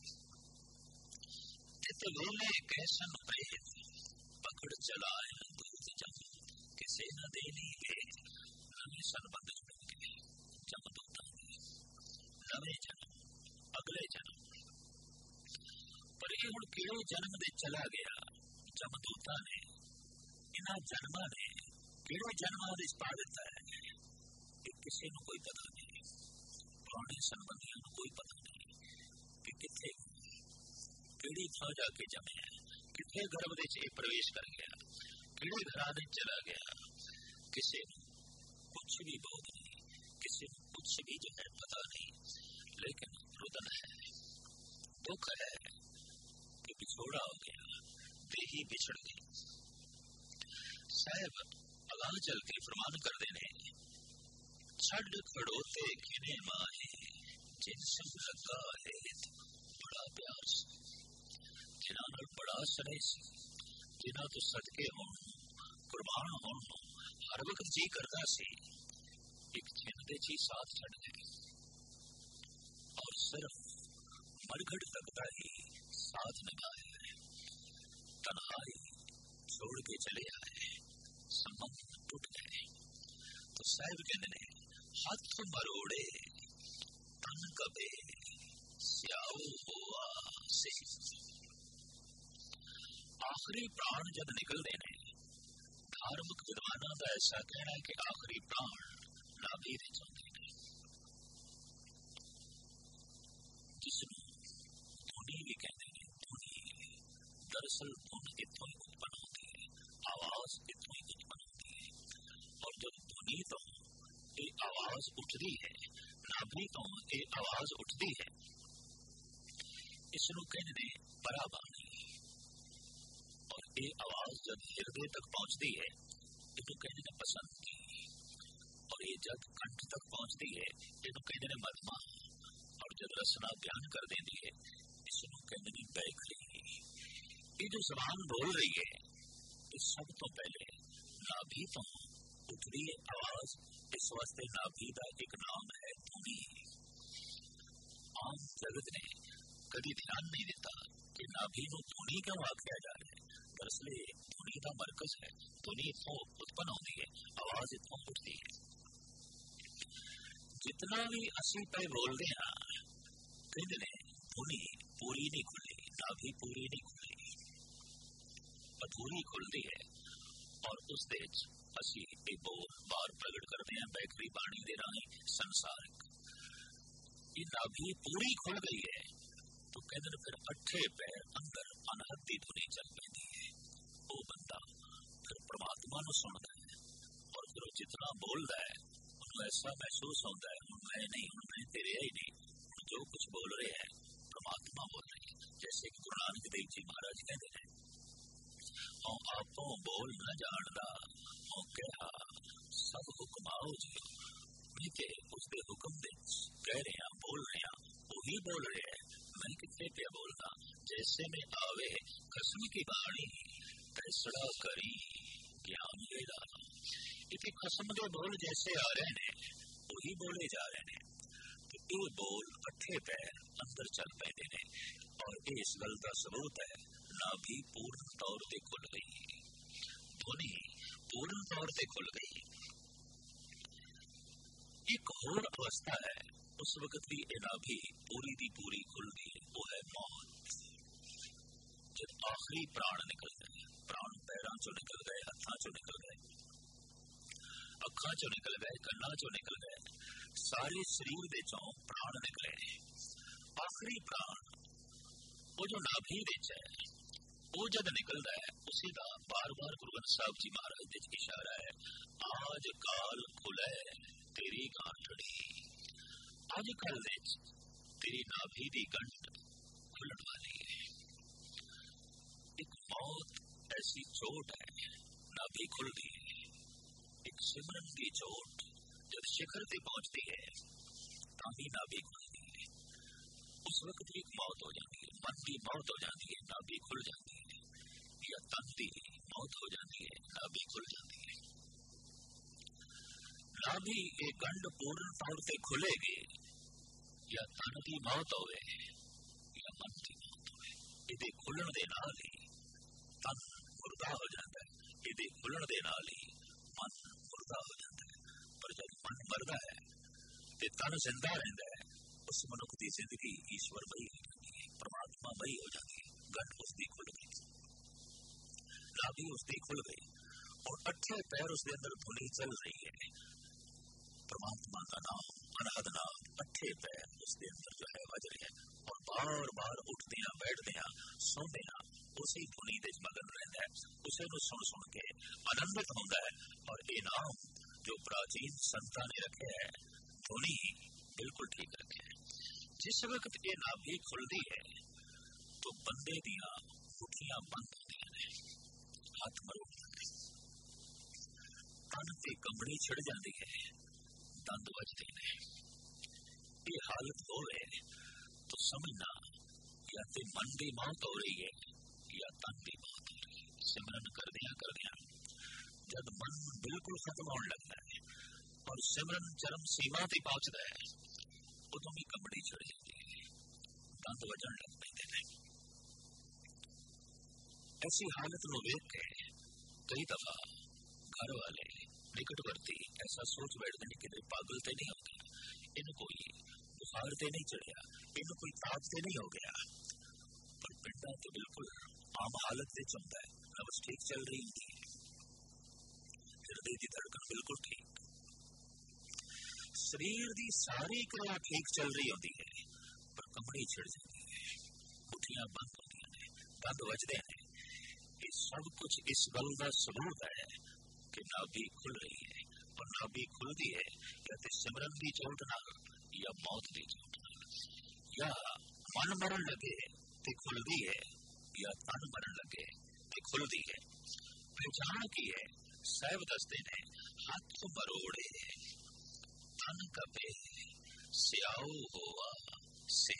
तित वेले कैसन प्रेत पकड़ चलाए दूत जम, किसे न देनी भेद। नवे संबंध जुड़ेंगे जमदूतां दे, नवे जन्म, अगले जन्म। पर ये हुण किहड़े जन्म दे चला गया जमदूतां ने, इन्हां जन्मां ने किहड़े जन्मां विच पा दिता है, ये किसी को कोई पता नहीं। पुराने संबंधियों को कोई पता नहीं कि किथे किहड़ी थां जाके जमे है, किथे गर्भ दे च प्रवेश कर गया, किहड़े घरां दे चला गया। किसी कुछ भी बोध नहीं, किसी कुछ भी जो है पता नहीं। लेकिन रुदन है, दुख है कि बिछोड़ा हो गया, देही बिछड़ गई। साहब अगां चल के फरमान कर देने, छड़ खड़ोते खिने माहे जिन संग लगा है बड़ा प्यार से। जिन्हां नाल बड़ा स्नेह सी, जिन्हां तो सदके होण, कुर्बान होण हर वक्त जी करदा सी, एक छिन दे ची साथ छड़ गए और सिर्फ मरघट तक का ही साथ निभाया है। तन्हाई छोड़ के चले आए, संबंध टूट गए। तो साहिब कहते ने हथ मरोड़े तन कबे आखिरी प्राण जब निकलते हैं, धार्मिक विद्वानों का ऐसा कहना है कि आखिरी प्राण नाभि दे जाते हैं, जिसमें ध्वनि भी कहते हैं। ध्वनि दरअसल धुन इतों ही उत्पन्न होती है, आवाज इतों ही उत्पन्न होती है। और जब ध्वनि तो ये आवाज उठती है, नाभि तो ये आवाज उठती है, इसनों कहते हैं पराबाणी। और ये आवाज जब हृदय तक पहुंचती है, इसको कहते हैं पसंद। और ये जब कंठ तक पहुंचती है, इसको कहते हैं मधमा। और जब रसना बयान कर देती है, इसको कहते हैं बैखरी। ये जो जबान बोल रही है, ये सब तो पहले नाभि तो उठती है आवाज। इस वास्ते नाभि का एक नाम है ध्वनि। आम जगत ने कभी ध्यान नहीं देता कि नाभि को ध्वनि क्यों आख्या जा रहा है। दरअसल ध्वनि का मरकज है, ध्वनि इतों उत्पन्न होती है, आवाज इतों उठती है। जितना भी असी पे बोलते हैं, कहते हैं ध्वनि पूरी नहीं खुली, नाभि पूरी नहीं खुली, अधूरी खुलती है। और उस देश असी एक बोल बार प्रकट करते हैं बैखरी बाणी दे राही संसारिक। ये नाभि पूरी खुल गई है तो कहते फिर अठे पैर अंदर अनहद ध्वनि चल पैती है। वो बंदा फिर परमात्मा नु सुनता है, और फिर वो जितना बोलता है उन्हें ऐसा महसूस होता है, हूं मैं नहीं, हूं मैं तेरे ही नहीं, जो कुछ बोल रहे हैं परमात्मा बोल रही है। जैसे कि गुरु नानक देव जी महाराज कहते हैं, औ आपो बोल न जानदा, औ कहा सब हुक्म आओ जी। मैं उसके हुक्म दे कह रहे हैं, बोल रहे हैं, वही बोल रहे हैं, मैं कितने पे बोलता। जैसे में आवे कसम की बाणी, कैसड़ा करी ज्ञान लेदा। इतने कसम के बोल जैसे आ रहे हैं, वही बोले जा रहे हैं। तो ये बोल अठे पैर अंदर चल पैदे ने। और इस गल का सबूत है, नाभि पूर्ण तौर से खुल गई, ध्वनि पूर्ण तौर से खुल गई। एक और अवस्था है, उस वक्त भी नाभि पूरी दी पूरी खुल गई, वो है मौत। जब आखिरी प्राण निकल गए, प्राण पैरों चो निकल गए, हाथों चो निकल गए, अखा चो निकल गए, कन्ना चो निकल गए, सारे शरीर दे चों प्राण निकले। आखिरी प्राण वो जो नाभि विच है, वो जब निकलता है, उसी का बार बार गुरु ग्रंथ साहब जी महाराज दे इशारा है, आज काल खुले तेरी गांठड़ी। आज कल विच तेरी नाभि दी गंठ खुलण वाली है। एक मौत ऐसी चोट है, नाभि खुल गई है। एक सिमरन की चोट जब शिखर से पहुंचती है, ताभी नाभि खुलती है। उस वक्त एक मौत हो जाती है, मन की मौत हो जाती है, नाभि खुल जाती है, या तन की मौत हो जाती है, नाभि खुल जाती है। नाभि एक गंड पूर्ण तौर से खुलेगी, या तन की मौत होवे, या मन की मौत होवे। इहदे खुलण दे नाल ही तन मुर्दा हो जाता है, इहदे खुलण दे नाल ही मन मुर्दा हो जाता है। पर जब मन मरदा है ते तन जिंदा रहता है, उस मनुख की जिंदगी ईश्वर मई हो जाती है, परमात्मा मई हो जाती है। गंड उसकी खुल गई, नाभि उसकी खुल गई, और अठे पैर उसके अंदर ध्वनि चल रही है। परमात्मा का नाम, अनहद नाम, अठे पैर उसके अंदर जो है बज रहे हैं, और बार बार उठते हैं, बैठते हैं, सुनते हैं, उसी ध्वनि दे मगन रहता है, उसे को सुन सुन के आनंदित होता है। और ये नाम जो प्राचीन संतां ने रखे है, ध्वनि बिल्कुल ठीक रखे है। जिस वक्त ये नाभि खुलती है तो बंदे दियां मुठियां बंद होती हैं, हाथ मरोड़ जाते, तन ते कंबड़ी छिड़ जाती है, दंद बजते हैं। ये हालत हो गए तो समझना, या तो मन की मौत हो रही है, या तन की मौत हो रही है। सिमरन कर दिया कर दिया जब मन बिल्कुल खत्म होने लगता है और सिमरन चरम सीमा पर पहुंचता है, उदों भी कंबड़ी छिड़ जाती है, दंद वजन लग पैते हैं। ऐसी हालत को देख के कई दफा घर वाले निकटवर्ती ऐसा सोच बैठते हैं कि पागल तो नहीं हो गया, इन कोई बुखार से नहीं चढ़िया, इन कोई ताप से नहीं हो गया। पर पिंडा तो बिल्कुल आम हालत से चलता है, नब्ज ठीक चल रही होती है, हृदय की धड़कन बिल्कुल ठीक, शरीर की सारी क्रिया ठीक चल रही होती है, पर कमड़ी छिड़ जाती है, मुठियां बंद होती हैं, बंद बजते हैं। ये सब कुछ इस गल का सबूत है कि नाभि खुल रही है, और नाभि खुलती है या तो सिमरन की चोट नाल या मौत की चोट नाल, या मन मरण लगे तो खुलती है या तन मरण लगे तो खुलती है। पहचान की है, साहब दसते ने हाथ मरोड़े तन कपे सियाओ होवा से,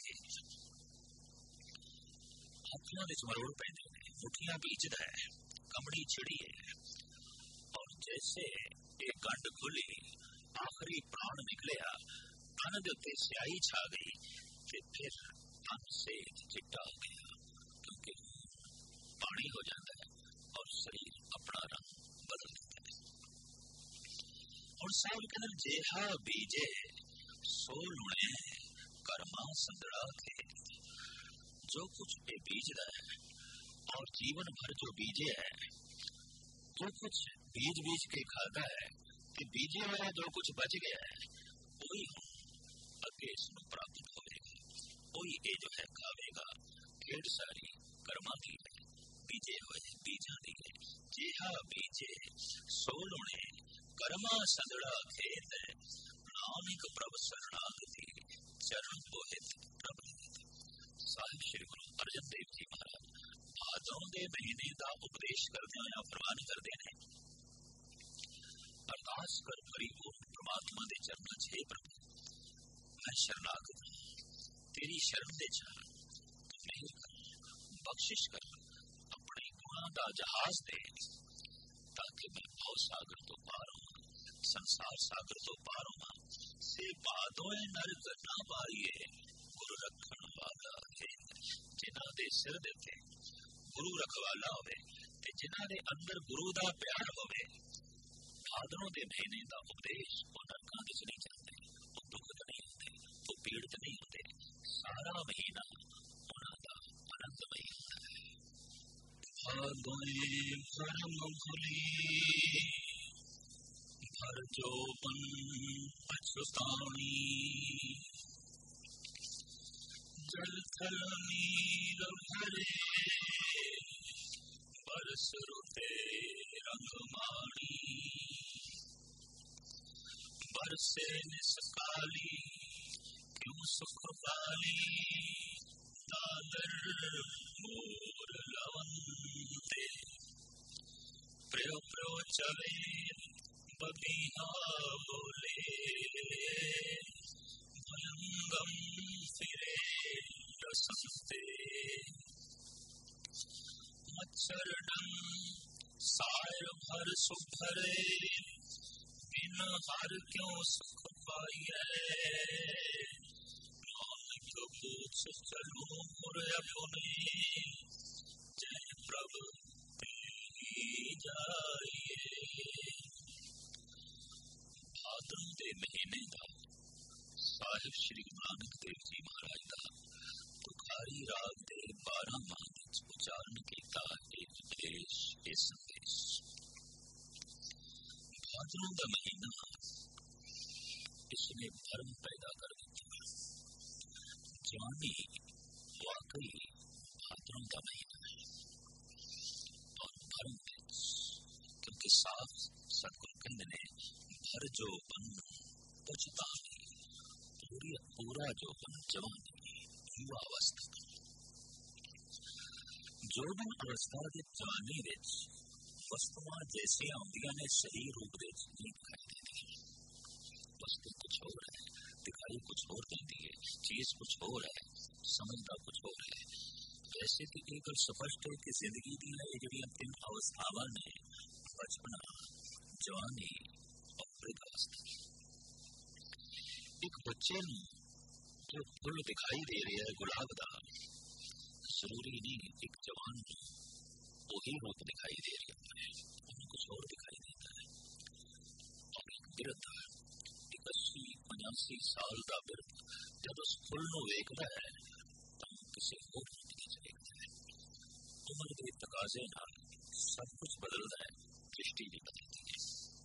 हाथों में मरोड़ पैंदे ने, मुठियां बीजदा है, कमड़ी छिड़ी है, और जैसे एक गंढ खुली आखिरी प्राण निकलिया, तन दे उत्ते स्याही छा गई, ते फिर तन से चिट्टा हो गया, क्योंकि पानी हो जाता है और शरीर अपना रंग बदल देता है। और साहब कहते जेहा बीजे सो लुणे कर्मा संदड़ा थे, जो कुछ ये बीजदा है और जीवन भर जो बीजे है, जो कुछ बीज बीज के खाता है, कि बीजे वाला जो कुछ बच गया है वही अगे इसमें प्राप्त होगा, वही ये जो है खावेगा। ढेर सारी कर्मा की है, बीजे हुए बीजा दी है, जेहा बीजे सो लुणे कर्मा संदड़ा खेत, नानक प्रभ शरणागति चरण बोहित प्रभ। साहिब श्री गुरु अर्जन देव जी महाराज भादों के महीने का उपदेश करते हुए फरमान करते हैं, अरदास कर भरी वो परमात्मा के चरणों च, हे प्रभु मैं शरणागत हूं, तेरी शरण दे जा, तू मेहर कर, बख्शिश कर, अपने गुणों का जहाज दे, ताकि मैं भव सागर तो पार हों, संसार सागर तो पार हों, से बादों नरक ना पाइए गुरु रखण वाला है। जिन्हां दे सिर दे उत्ते गुरु रखवाला होवे, ते जिन्हां दे अंदर गुरु दा प्यार होवे, भादरों के महीने का उपदेश वो नरकां विच नहीं जाते, वो दुखद नहीं होते, वो पीड़ित नहीं होते, सारा महीना उन्हां दा आनंदमय होता है। भादों भरम भुली भर जोबन अछुतानी, जल थल नील भरे बरस रुते रंग माणी, बरसे निसकाली क्यों सुख पाली, दादर मोर लवंते, प्रियो प्रियो चले बबिहा बोले, भयंगम फिरे रसते, मच्छर डंग सायर भर सुभरे, बिन हर क्यों सुख पाइए, नानक पूछ चलो मुर अपने, जय प्रभु तेरी जाइए। भादरों के महीने का साहिब श्री गुरु नानक देव जी महाराज का तुखारी राग के बारह माह उच्चारण किया एक उपदेश, एक संदेश। भादरों का महीना इसने भरम पैदा कर दिया, जवानी वाकई भादरों का महीना है, और भरम क्योंकि साफ सतगुरु कहते ने भर जो बन पुछता पूरी पूरा जो बन जवानी युवा अवस्था, जोबन अवस्था की जवानी विच वस्तुआं जैसियां होंदियां ने सही रूप में नहीं दिखाई देती, वस्तु कुछ और है, दिखाई कुछ और देती है, चीज कुछ और है, समझदा कुछ और है। वैसे तो एक गल स्पष्ट है कि जिंदगी दी जिहड़ी अंतिम अवस्थावां ने बचपना, जवानी और वृद्धावस्था। एक बच्चे नूं जो फुल दिखाई दे रहा है गुलाब का, जरूरी नहीं एक जवान वही रूप दिखाई दे रहा है, उन्हें कुछ और दिखाई देता है। और एक बिरध एक अस्सी पचासी साल का बिरध जब उस फुल नूं वेखदा है तो किसी होर रीति च वेखदा है। उम्र के तकाजे नाल सब कुछ बदलता है, दृष्टि भी बदलती है।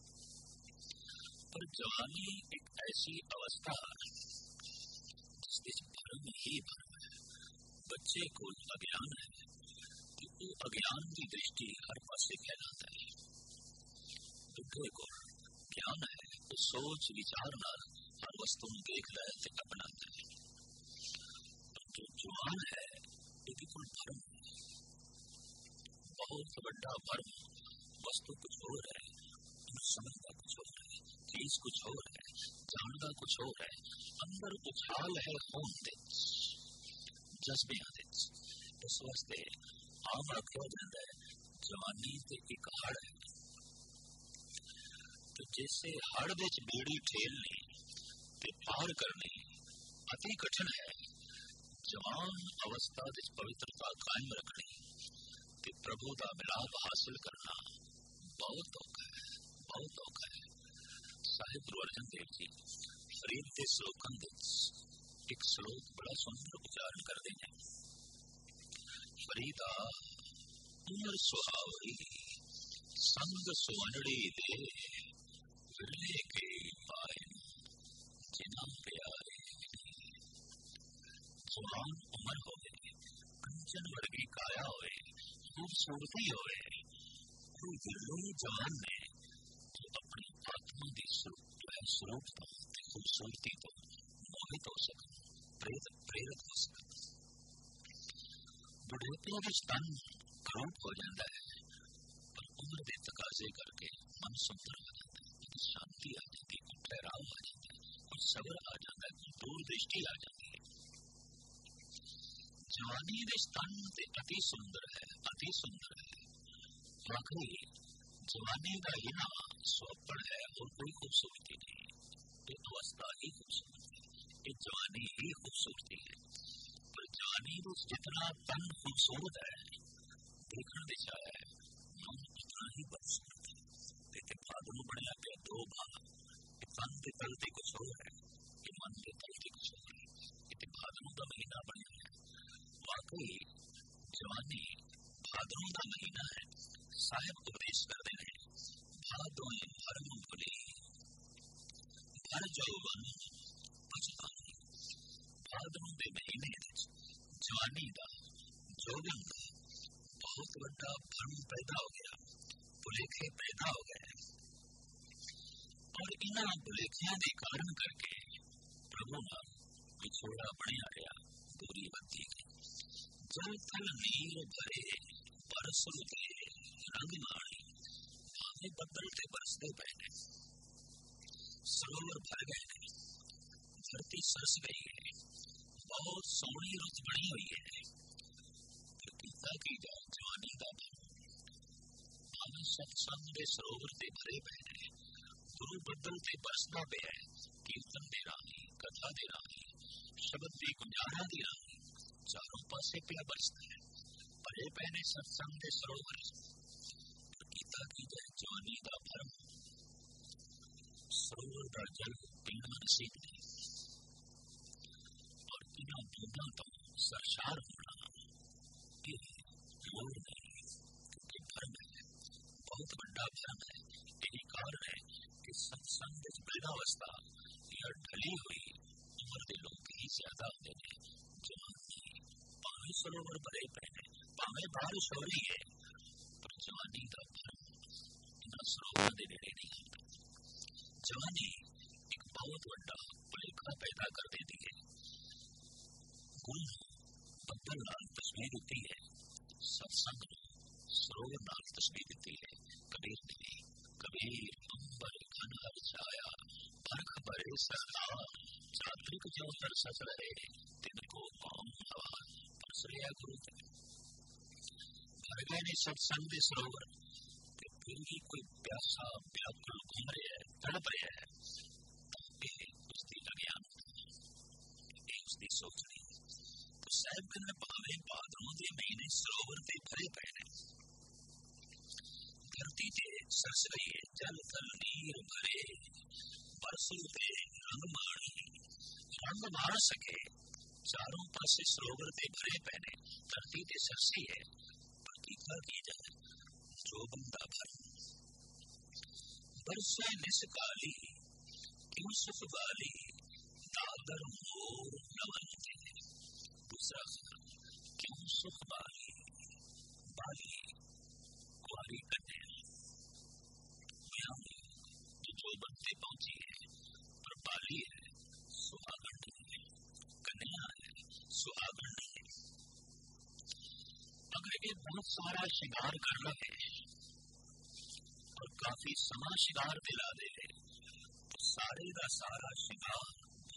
पर जवानी एक ऐसी अवस्था जिसके भरम ही भरम है। बच्चे को अज्ञान है कि वो अज्ञान की दृष्टि हर पासे फैलाता है। बुढ़े को ज्ञान है तो सोच विचार नाल हर वस्तु में देख लाए थे अपनाता है। जो जवान है एक कोई भरम है, बहुत बड़ा भरम। वस्तु कुछ और है, समझता कुछ और है, चीज कुछ और है, जानता कुछ और है। अंदर उछाल है खून दे जज्बे आदे। इस वास्ते आम आख्या जाता है जवानी ते एक हड़ है। तो जैसे हड़ विच बेड़ी ठेलनी ते पार करनी अति कठिन है, जवान अवस्था विच पवित्रता कायम रखनी ते प्रभु दा मिलाप हासिल करना बहुत औखा है, बहुत औखा है। साहिब गुरु अर्जन देव जी फरीद के श्लोकन विच एक श्लोक बड़ा सुंदर उच्चारण करते हैं। फरीदा उमर सुहावरी संग सुवनड़ी दे विरले के पाए जिना प्यारे। जवान उम्र होवे, कंचन वर्गी काया होवे, खूबसूरती होवे, कोई दिलों जवान ने जो अपनी आत्मा की स्वरूपता खूबसूरती तो मोहित हो सके, प्रेरित प्रेरित हो सके। बुढ़ेपे में तन करूप हो जाता है, पर उम्र के तकाजे करके मन सुंदर हो जाता है, कुछ शांति आ जाती है, कुछ ठहराव आ जाता है, कुछ सब्र आ जाता है, कुछ दूरदृष्टि आ जाती है। जवानी के तन अति सुंदर है, अति सुंदर है। वाकई जवानी का ही ना स्वप्न है और कोई खूबसूरती नहीं। ये अवस्था ही खूबसूरती है, ये जवानी ही खूबसूरती है। पर जवानी में जितना तन खूबसूरत है, देखने दिशा है मन उतना ही बदसूरत है। लेकिन भादों बढ़िया पे दो भाग, तन के तलते कुछ हो है, ये मन के तलते कुछ हो है। ये भादों का महीना बढ़िया है। वाकई जवानी भादों का महीना है। साहिब उपदेश करते हैं भादों भरम भुली भर जौवन पछतानी। भादों के महीने जवानी का जौवन का बहुत बड़ा भरम पैदा हो गया, भुलेखे पैदा हो गए और इन्हां भुलेखियां के कारण करके प्रभु नाल विछोड़ा बनया गया, दूरी बढ़ती गई। जल थल नीर भरे बरस रुके रंग माणी, भावे बदल के बरसते पहने सरोवर भर गए, धरती सरस गई है, बहुत सोहनी रुत बनी हुई है। प्रतीता की जाए जवानी का भावे सत्संग के सरोवर से भरे पहने, गुरु बदल के बरसता पे है। कीर्तन दे राही, कथा दे राही, शब्द की गुंजारा दे राही, चारों पासे पे बरसता है। भरे पहने सत्संग के सरोवर, प्रतीता की जाए जवानी का भरम। सरोवर का जल पीना नसीब नहीं और बिना बूंदा तो सरशार होना ये लोड़ नहीं, क्योंकि भरम है, बहुत बड़ा भरम है। यही कारण है कि सत्संग वृद्धावस्था या ढली हुई उम्र के लोग ही ज्यादा होते हैं। जवान नहीं, पावे सरोवर भरे पहने, पावे बारिश हो रही है, पर जवानी का भरम इन सरोवर के नेड़े नहीं आता। जवानी एक बहुत बड़ा भुलेखा पैदा कर देती है। गुण बदल नाल तस्वीर होती है, सत्संग सरोवर नाल तस्वीर देती है। कबीर ने कबीर अंबर घन हर छाया, परख भरे सरदार, चात्रिक जो तरसत रहे, तिनको पाऊं हवा परसरिया गुरु। भर गए ने सत्संग के सरोवर, फिर भी कोई प्यासा व्याकुल घूम रहा है, तड़प रहा है, उसकी अज्ञान, उसकी सोच नहीं। तो साहब कहने पावे भादों के महीने सरोवर से भरे पहने, धरती से सरस रही है, जल थल नीर भरे बरसों पे रंग माणी, रंग मार सके। चारों पासे सरोवर से भरे पहने, धरती से सरसी है, प्रतीक्षा की जाए जोबन दा भरम बरसे निसकाली क्यों सुख वाली दादर मोर नवन के। दूसरा ख्याल, क्यों सुख वाली बाली कुआरी कन्या जो जोबन पे पहुंची है पर बाली है, सुहागन नहीं है, कन्या है, सुहागन नहीं है। अगर ये बहुत सारा श्रृंगार कर रहे और काफी समा श्रृंगार दिला दे तो सारे का सारा श्रृंगार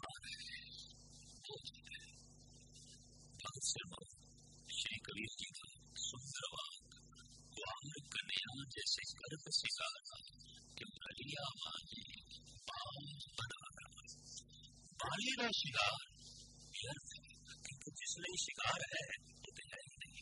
भगत सिंह श्री कबीर जी का सुंदर वाक, कुआर कन्या जैसे गर्भ सिंगारा कि भलिया वाली पाल बनाना। बाली का शिकार क्योंकि जिसलिए शिकार है वो तो है ही नहीं।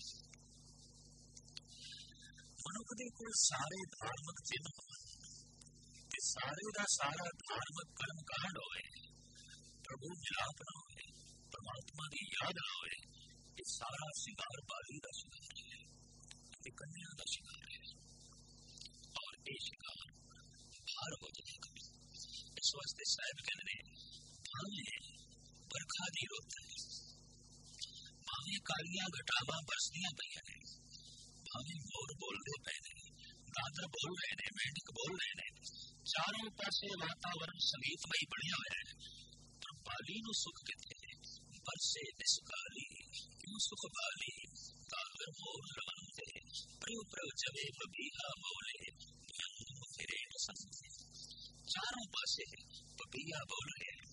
मनुख दे कोल सारे धार्मिक चिन्ह ते सारे का सारा धार्मिक कर्म कांड होए, प्रभु मिलाप ना होए, परमात्मा की याद ना होए, ये सारा शिकार बाली का शिकार है, ये कन्या का शिकार है। और ये शिकार बाहर हो जाएगा। इस वास्ते साहब कहते हैं भावे बरखा दी रुत है, भावे कालियां घटावां बरसदियां पईयां ने, भावे मोर बोलदे पए ने, गादर बोल रहे ने, मेंढक बोल रहे ने, चारों पासे वातावरण संगीतमई बनिया होया है, पर बाली नूं सुख किथे है। बरसे निसकाली क्यों सुख बाली गादर मोर रवंदे, प्रभु प्रभु जवे बबीहा बोले फिरे संगे। चारों पासे बबीहा बोल रहे हैं,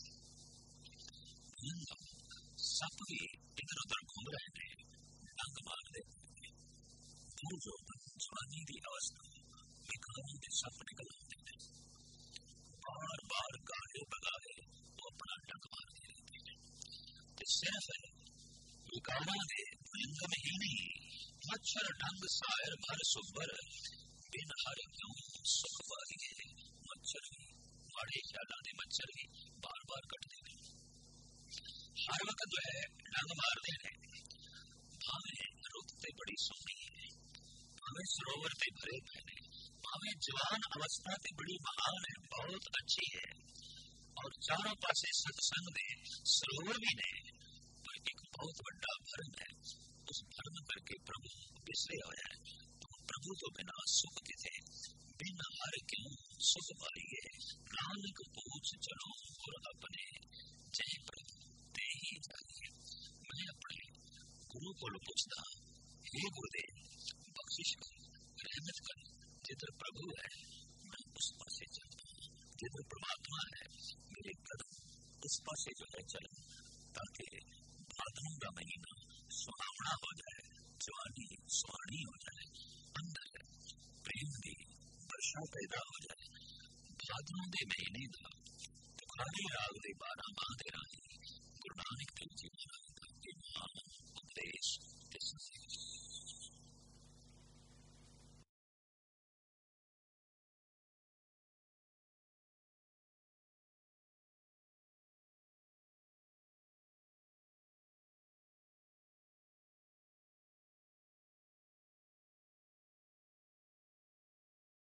सप भी इधर उधर घूम रहे हैं, डंग मार रहे हैं। दूर जो जवानी की अवस्था बेकारों के सप निकल आते हैं, बार बार गाहे बगाहे वो अपना डंग मारते रहते हैं। तो सिर्फ है बेकारा दे भयंगम ही नहीं, मच्छर डंग सायर भर सुबर बिन हर क्यों सुख वाली है। मच्छर भी माड़े ख्यालों के मच्छर भी बार बार कटते हैं, हर वक्त जो है डंग मारते हैं। भावे रुत ते बड़ी सोहनी है, भावे सरोवर ते भरे पे ने, भावे जवान अवस्था ते बड़ी महान है, बहुत अच्छी है। और चारों पासे सत्संग दे सरोवर भी ने, पर एक बहुत बड़ा भरम है। उस भरम करके प्रभु बिसरे होया है। तो प्रभु तो बिना सुख किथे, बिन हर क्यों सुख पाई है। नानक पूछ चलो और अपने जय प्रभु ते ही जाइए। मैं अपने गुरु को पूछता, हे गुरुदेव बख्शिश कर, रहमत कर, जिधर प्रभु है मैं उस पासे चलता हूँ, जिधर परमात्मा है मेरे कदम उस पासे जो है चल, ताकि भादों का महीना सुहावना हो जाए, जवानी सुहानी हो जाए, अंदर प्रेम की वर्षा पैदा हो जाए। भादों के महीने का तुखारी राग के बारह माह दे राही गुरु नानक देव जी महाराज